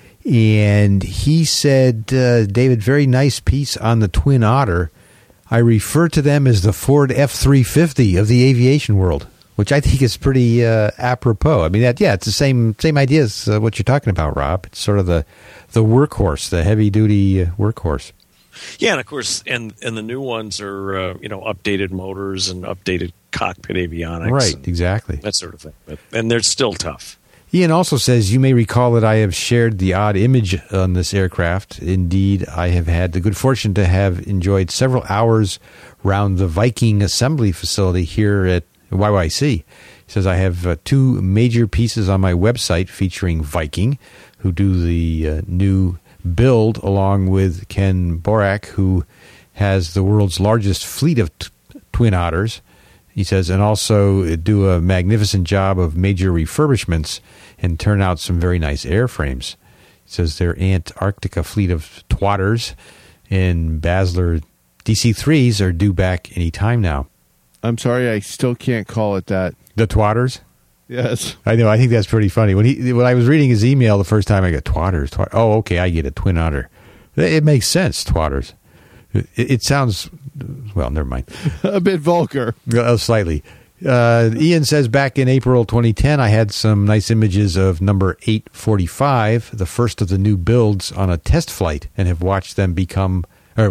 and he said, David, very nice piece on the Twin Otter. I refer to them as the Ford F-350 of the aviation world, which I think is pretty apropos. I mean, it's the same idea as what you're talking about, Rob. It's sort of the workhorse, the heavy-duty workhorse. Yeah, and of course, and the new ones are updated motors and updated cockpit avionics. Right, exactly. That sort of thing. And they're still tough. Ian also says, you may recall that I have shared the odd image on this aircraft. Indeed, I have had the good fortune to have enjoyed several hours round the Viking assembly facility here at YYC. He says, I have two major pieces on my website featuring Viking, who do the new build, along with Ken Borak, who has the world's largest fleet of Twin Otters. He says, and also do a magnificent job of major refurbishments and turn out some very nice airframes. He says their Antarctica fleet of Twatters and Basler DC-3s are due back any time now. I'm sorry, I still can't call it that. The Twatters? Yes. I know, I think that's pretty funny. When I was reading his email the first time, I got Twatters. Oh, okay, I get it, Twin Otter. It makes sense, Twatters. It sounds, well, never mind. A bit vulgar. Slightly. Ian says, back in April 2010, I had some nice images of number 845, the first of the new builds, on a test flight, and have watched them come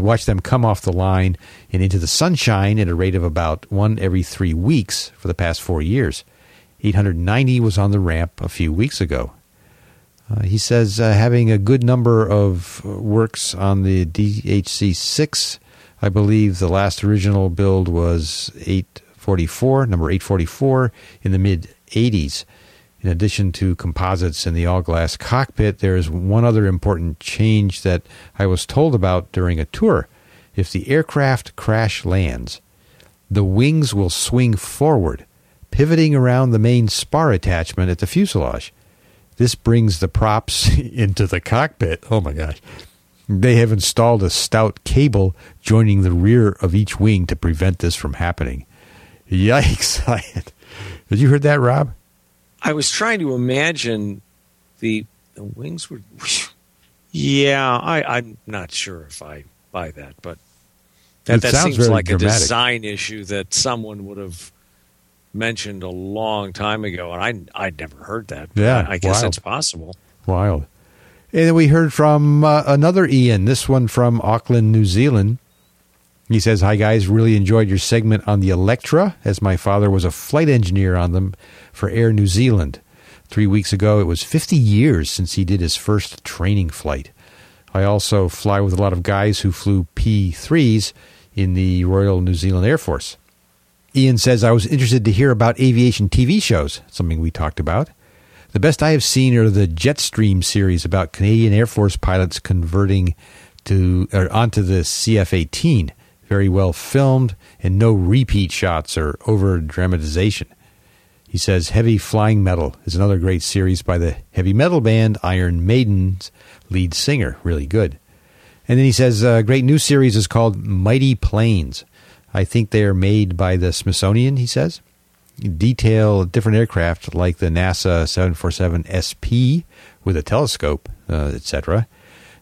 off the line and into the sunshine at a rate of about one every 3 weeks for the past 4 years. 890 was on the ramp a few weeks ago. He says having a good number of works on the DHC-6. I believe the last original build was number 844, in the mid-'80s. In addition to composites in the all-glass cockpit, there is one other important change that I was told about during a tour. If the aircraft crash lands, the wings will swing forward, pivoting around the main spar attachment at the fuselage. This brings the props into the cockpit. Oh, my gosh. They have installed a stout cable joining the rear of each wing to prevent this from happening. Yikes. Did you heard that, Rob? I was trying to imagine the wings were... Yeah, I'm not sure if I buy that, but that seems like a design issue that someone would have mentioned a long time ago, and I'd never heard that. Yeah, I guess it's possible. Wild. And then we heard from another Ian, this one from Auckland, New Zealand. He says, hi, guys. Really enjoyed your segment on the Electra, as my father was a flight engineer on them for Air New Zealand. 3 weeks ago, it was 50 years since he did his first training flight. I also fly with a lot of guys who flew P-3s in the Royal New Zealand Air Force. Ian says, I was interested to hear about aviation TV shows, something we talked about. The best I have seen are the Jetstream series about Canadian Air Force pilots converting onto the CF-18. Very well filmed and no repeat shots or over-dramatization. He says Heavy Flying Metal is another great series by the heavy metal band Iron Maiden's lead singer. Really good. And then he says a great new series is called Mighty Planes. I think they are made by the Smithsonian, he says. Detail different aircraft like the NASA 747 SP with a telescope, etc.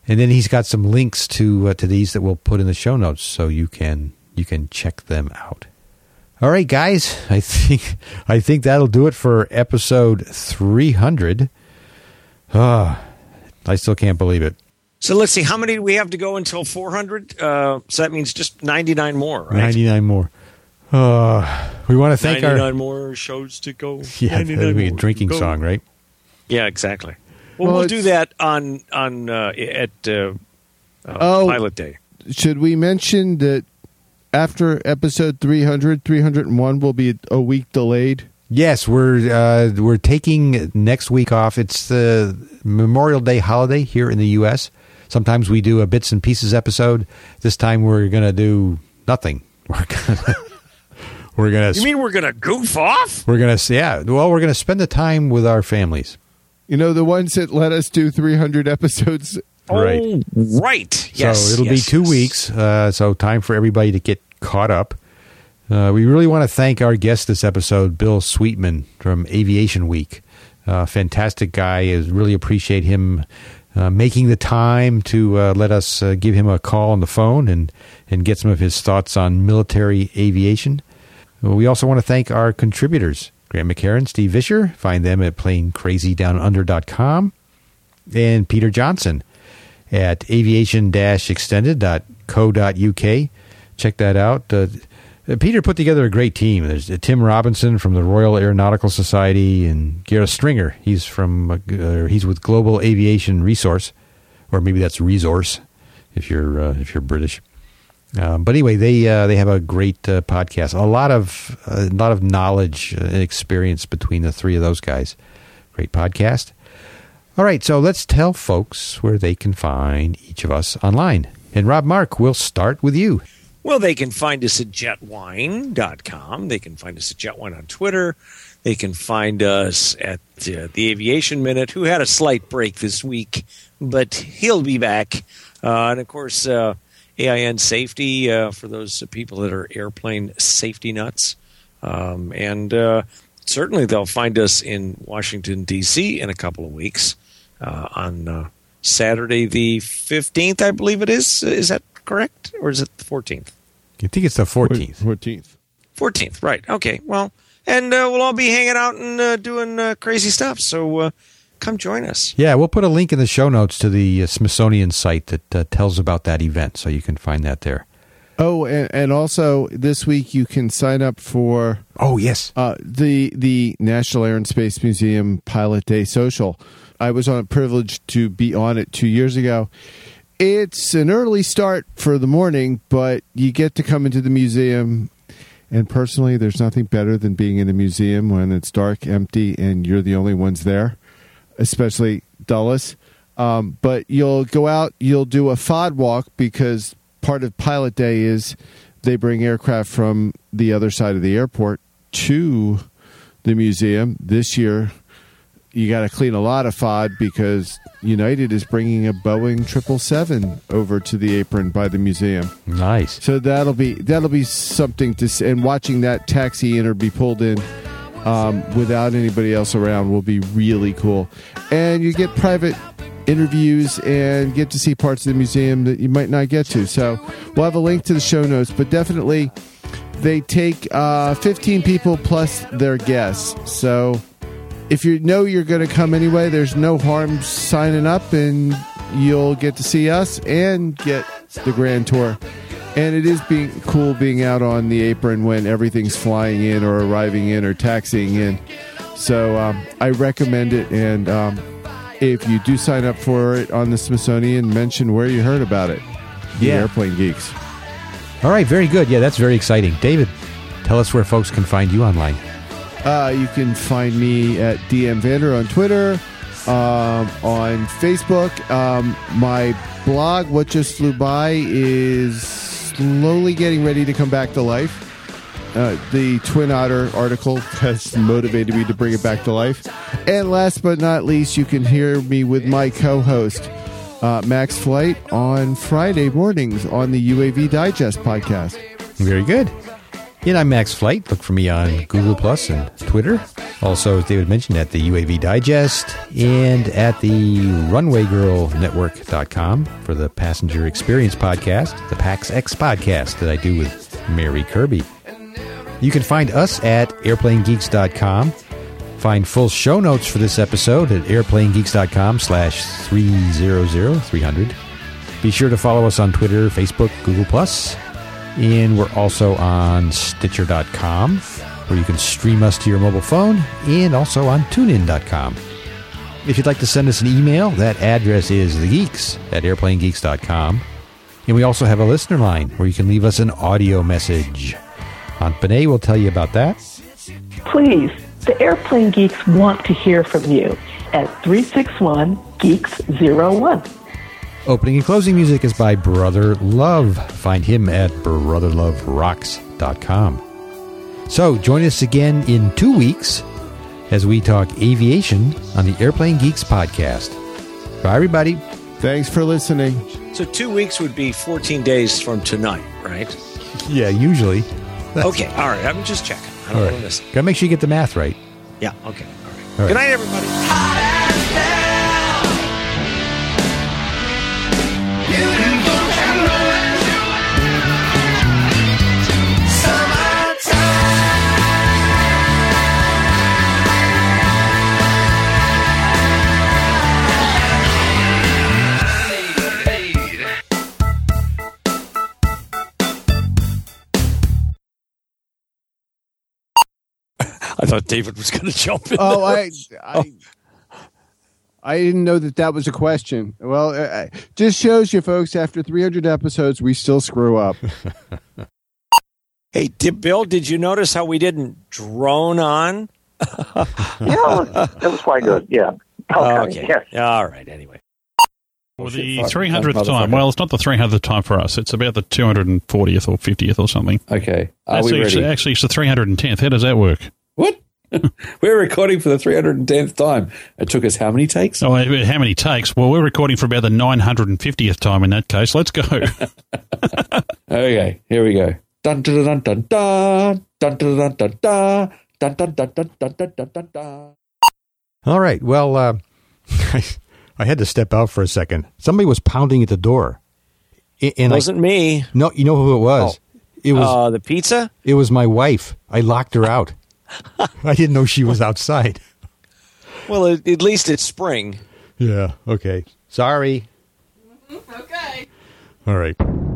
And then he's got some links to these that we'll put in the show notes, so you can check them out. All right, guys, I think that'll do it for episode 300. I still can't believe it. So let's see, how many do we have to go until 400? So that means just 99 more, right? 99 more. We want to thank 99 more shows to go. Yeah, that'd be a drinking song, right? Yeah, exactly. Well, we'll do that at Pilot Day. Should we mention that after episode 300, 301 will be a week delayed? Yes, we're taking next week off. It's the Memorial Day holiday here in the U.S. Sometimes we do a bits and pieces episode. This time we're going to do nothing. We're gonna. You mean we're gonna goof off? We're gonna. Yeah. Well, we're gonna spend the time with our families. You know, the ones that let us do 300 episodes. Right. Oh, right. Yes. So it'll be 2 weeks. So time for everybody to get caught up. We really want to thank our guest this episode, Bill Sweetman from Aviation Week. Fantastic guy. I really appreciate him making the time to let us give him a call on the phone and get some of his thoughts on military aviation. We also want to thank our contributors, Grant McHerron, Steve Vischer. Find them at planecrazydownunder.com. And Peter Johnson at aviation-extended.co.uk. Check that out. Peter put together a great team. There's Tim Robinson from the Royal Aeronautical Society and Gareth Stringer. He's with Global Aviation Resource, or maybe that's Resource if you're British. But anyway, they have a great podcast. A lot of knowledge and experience between the three of those guys. Great podcast. All right, so let's tell folks where they can find each of us online. And Rob Mark, we'll start with you. Well, they can find us at jetwine.com. They can find us at Jetwine on Twitter. They can find us at the Aviation Minute, who had a slight break this week, but he'll be back. And, of course, AIN Safety for those people that are airplane safety nuts. And certainly they'll find us in Washington, D.C. in a couple of weeks on Saturday the 15th, I believe it is. Is that correct? Or is it the 14th? I think it's the 14th. 14th, right. Okay, well, and we'll all be hanging out and doing crazy stuff. So come join us. Yeah, we'll put a link in the show notes to the Smithsonian site that tells about that event, so you can find that there. Oh, and also this week you can sign up for the National Air and Space Museum Pilot Day Social. I was privileged to be on it 2 years ago. It's an early start for the morning, but you get to come into the museum. And personally, there's nothing better than being in a museum when it's dark, empty, and you're the only ones there, especially Dulles. But you'll go out, you'll do a FOD walk because part of Pilot Day is they bring aircraft from the other side of the airport to the museum. This year, you got to clean a lot of FOD because United is bringing a Boeing 777 over to the apron by the museum. Nice. So that'll be something to see, and watching that taxi in or be pulled in without anybody else around will be really cool. And you get private interviews and get to see parts of the museum that you might not get to. So we'll have a link to the show notes, but definitely they take 15 people plus their guests. So if you know you're going to come anyway, there's no harm signing up, and you'll get to see us and get the grand tour. And it is cool being out on the apron when everything's flying in or arriving in or taxiing in. So I recommend it. And if you do sign up for it on the Smithsonian, mention where you heard about it. The Airplane Geeks. All right, very good. Yeah, that's very exciting. David, tell us where folks can find you online. You can find me at DM Vander on Twitter, on Facebook. My blog, What Just Flew By, is slowly getting ready to come back to life. The Twin Otter article has motivated me to bring it back to life. And last but not least, you can hear me with my co-host, Max Flight, on Friday mornings on the UAV Digest podcast. Very good. And I'm Max Flight. Look for me on Google Plus and Twitter. Also, as David mentioned, at the UAV Digest and at the RunwayGirlNetwork.com for the Passenger Experience Podcast, the PAX X Podcast that I do with Mary Kirby. You can find us at AirplaneGeeks.com. Find full show notes for this episode at airplanegeeks.com/300. Be sure to follow us on Twitter, Facebook, Google+. And we're also on Stitcher.com, where you can stream us to your mobile phone, and also on TuneIn.com. If you'd like to send us an email, that address is thegeeks@airplanegeeks.com. And we also have a listener line where you can leave us an audio message. Aunt Benet will tell you about that. Please, the Airplane Geeks want to hear from you at 361-GEEKS-01. Opening and closing music is by Brother Love. Find him at brotherloverocks.com. So join us again in 2 weeks as we talk aviation on the Airplane Geeks podcast. Bye, everybody. Thanks for listening. So 2 weeks would be 14 days from tonight, right? Yeah, usually. Okay, all right. I'm just checking. I don't want to miss it. Gotta make sure you get the math right. Yeah, okay. All right. All right. Good night, everybody. I thought David was going to jump in. Oh, I didn't know that was a question. Well, just shows you, folks, after 300 episodes, we still screw up. Hey, Bill, did you notice how we didn't drone on? Yeah, it was quite good. Yeah. Okay. Yes. All right. Anyway. Well, the 300th time. Well, it's not the 300th time for us. It's about the 240th or 50th or something. Okay. Are we ready? Actually, it's the 310th. How does that work? What? We're recording for the 310th time. It took us how many takes? Oh, how many takes? Well, we're recording for about the 950th time in that case. Let's go. Okay, here we go. Dun dun dun dun dun dun dun dun dun dun dun dun dun dun dun dun dun. All right. Well, I had to step out for a second. Somebody was pounding at the door. It wasn't me. No, you know who it was? It was the pizza? It was my wife. I locked her out. I didn't know she was outside. Well, at least it's spring. Yeah, okay. Sorry. Okay. All right.